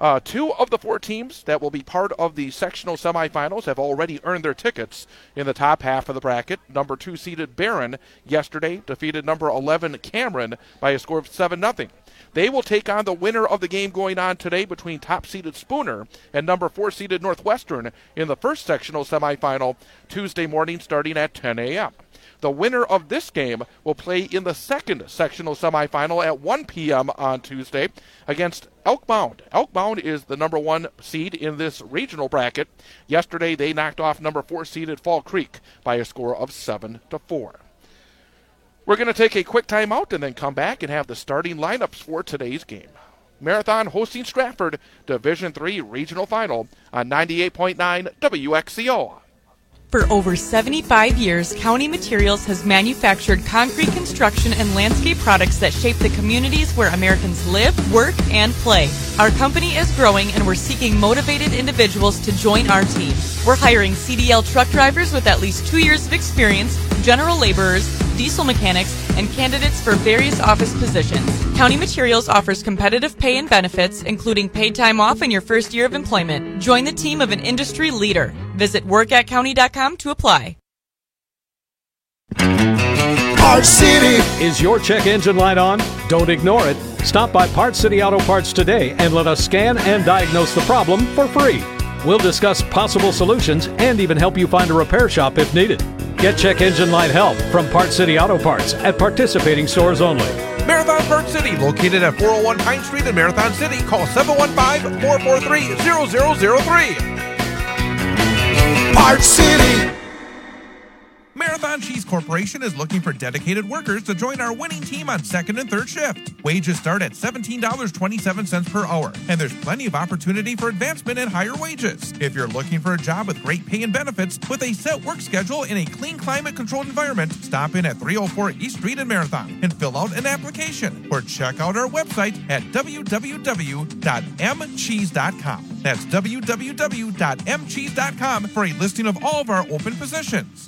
Uh, two of the four teams that will be part of the sectional semifinals have already earned their tickets in the top half of the bracket. Number two seeded Barron yesterday defeated number eleven Cameron by a score of seven nothing. They will take on the winner of the game going on today between top-seeded Spooner and number four-seeded Northwestern in the first sectional semifinal Tuesday morning starting at ten a.m. The winner of this game will play in the second sectional semifinal at one p.m. on Tuesday against Elkbound. Elkbound is the number one seed in this regional bracket. Yesterday, they knocked off number four-seeded Fall Creek by a score of seven to four. We're going to take a quick timeout and then come back and have the starting lineups for today's game. Marathon hosting Stratford, Division three Regional Final on ninety-eight point nine W X C O. For over seventy-five years, County Materials has manufactured concrete construction and landscape products that shape the communities where Americans live, work, and play. Our company is growing and we're seeking motivated individuals to join our team. We're hiring C D L truck drivers with at least two years of experience, general laborers, diesel mechanics, and candidates for various office positions. County Materials offers competitive pay and benefits, including paid time off in your first year of employment. Join the team of an industry leader. Visit work at county dot com to apply. Parts City. Is your check engine light on? Don't ignore it. Stop by Parts City Auto Parts today and let us scan and diagnose the problem for free. We'll discuss possible solutions and even help you find a repair shop if needed. Get check engine light help from Parts City Auto Parts at participating stores only. Marathon Parts City, located at four oh one Pine Street in Marathon City. Call seven one five, four four three, zero zero zero three. Parts City. Marathon Cheese Corporation is looking for dedicated workers to join our winning team on second and third shift. Wages start at seventeen dollars and twenty-seven cents per hour, and there's plenty of opportunity for advancement and higher wages. If you're looking for a job with great pay and benefits with a set work schedule in a clean, climate-controlled environment, stop in at three oh four East Street in Marathon and fill out an application, or check out our website at w w w dot m cheese dot com. That's w w w dot m cheese dot com for a listing of all of our open positions.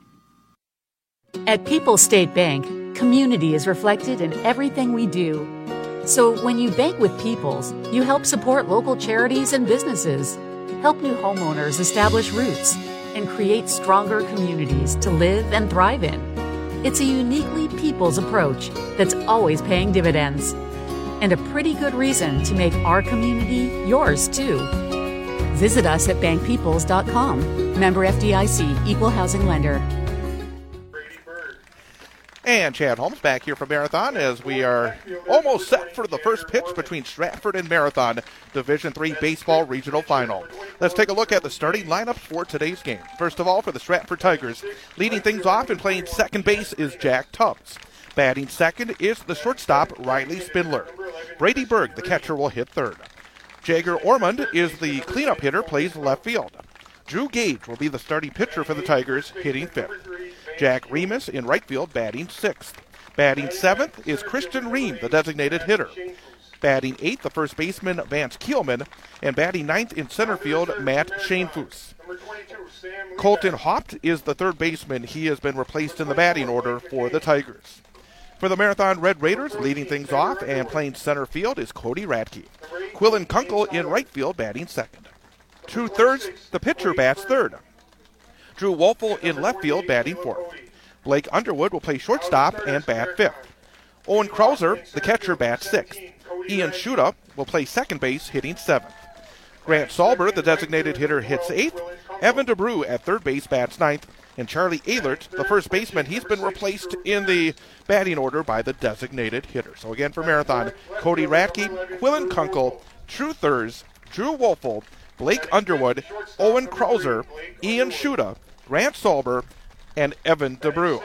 At People's State Bank, community is reflected in everything we do. So when you bank with People's, you help support local charities and businesses, help new homeowners establish roots, and create stronger communities to live and thrive in. It's a uniquely People's approach that's always paying dividends, and a pretty good reason to make our community yours too. Visit us at bank peoples dot com. Member F D I C, Equal Housing Lender. And Chad Holmes back here from Marathon as we are almost set for the first pitch between Stratford and Marathon, Division three Baseball Regional Final. Let's take a look at the starting lineup for today's game. First of all, for the Stratford Tigers, leading things off and playing second base is Jack Tubbs. Batting second is the shortstop, Riley Spindler. Brady Berg, the catcher, will hit third. Jagger Ormond is the cleanup hitter, plays left field. Drew Gage will be the starting pitcher for the Tigers, hitting fifth. Jack Remus in right field, batting sixth. Batting seventh is Christian Ream, the designated hitter. Batting eighth, the first baseman, Vance Kielman. And batting ninth in center field, Matt Shanefoos. Colton Haupt is the third baseman. He has been replaced in the batting order for the Tigers. For the Marathon Red Raiders, leading things off and playing center field is Cody Radke. Quillen Kunkel in right field, batting second. Two thirds, the pitcher bats third. Drew Wolfel in left field, batting fourth. Blake Underwood will play shortstop and bat fifth. Owen Krauser, the catcher, bats sixth. Ian Schuda will play second base, hitting seventh. Grant Salber, the designated hitter, hits eighth. Evan DeBrew at third base bats ninth. And Charlie Ehlert, the first baseman, he's been replaced in the batting order by the designated hitter. So again for Marathon, Cody Radke, Quillen Kunkel, Drew Thurs, Drew Wolfel, Blake Underwood, Owen Krauser, Ian Schuda, Grant Salber, and Evan DeBrew.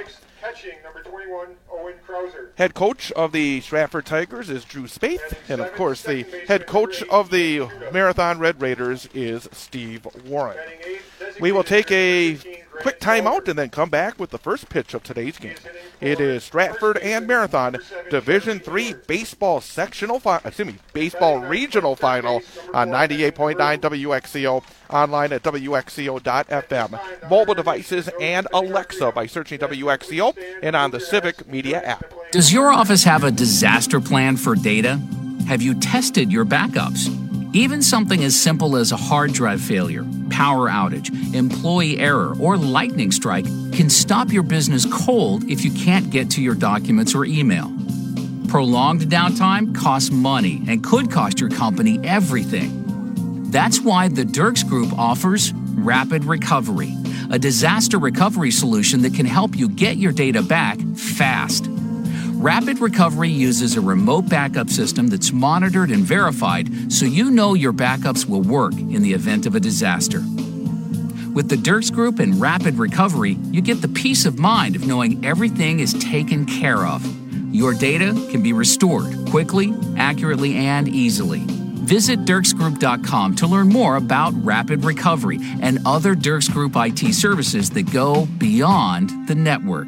Head coach of the Stratford Tigers is Drew Spaeth, and of course the head coach of the Marathon Red Raiders is Steve Warren. We will take a quick timeout and then come back with the first pitch of today's game. It is Stratford and Marathon Division three Baseball Sectional Final, excuse me, Baseball Regional Final on ninety-eight point nine W X C O, online at W X C O dot F M, mobile devices and Alexa by searching W X C O, and on the Civic Media app. Does your office have a disaster plan for data? Have you tested your backups? Even something as simple as a hard drive failure, power outage, employee error, or lightning strike can stop your business cold if you can't get to your documents or email. Prolonged downtime costs money and could cost your company everything. That's why the Dirks Group offers Rapid Recovery, a disaster recovery solution that can help you get your data back fast. Rapid Recovery uses a remote backup system that's monitored and verified so you know your backups will work in the event of a disaster. With the Dirks Group and Rapid Recovery, you get the peace of mind of knowing everything is taken care of. Your data can be restored quickly, accurately, and easily. Visit dirks group dot com to learn more about Rapid Recovery and other Dirks Group I T services that go beyond the network.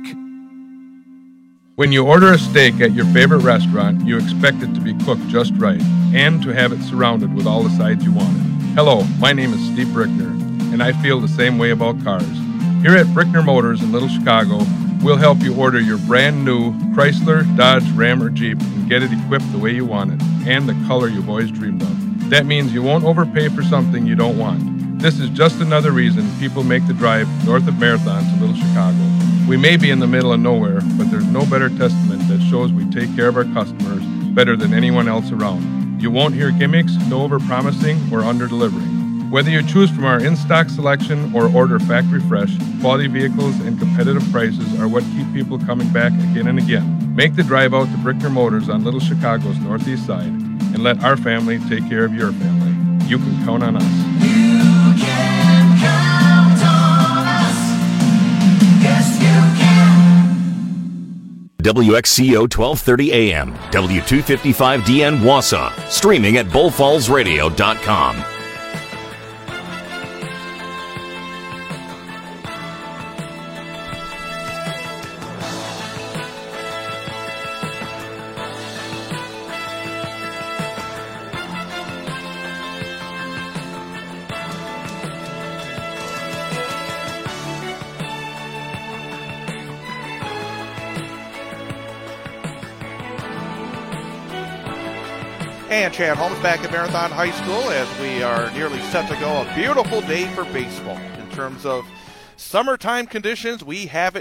When you order a steak at your favorite restaurant, you expect it to be cooked just right and to have it surrounded with all the sides you wanted. Hello, my name is Steve Brickner, and I feel the same way about cars. Here at Brickner Motors in Little Chicago, we'll help you order your brand new Chrysler, Dodge, Ram, or Jeep and get it equipped the way you want it and the color you've always dreamed of. That means you won't overpay for something you don't want. This is just another reason people make the drive north of Marathon to Little Chicago. We may be in the middle of nowhere, but there's no better testament that shows we take care of our customers better than anyone else around. You won't hear gimmicks, no over-promising or under-delivering. Whether you choose from our in-stock selection or order factory fresh, quality vehicles and competitive prices are what keep people coming back again and again. Make the drive out to Brickner Motors on Little Chicago's northeast side and let our family take care of your family. You can count on us. You can count on us. Yes, you can. W X C O twelve thirty A M, W two fifty-five D N Wausau, streaming at bull falls radio dot com. And Chad Holmes back at Marathon High School as we are nearly set to go. A beautiful day for baseball. In terms of summertime conditions, we have it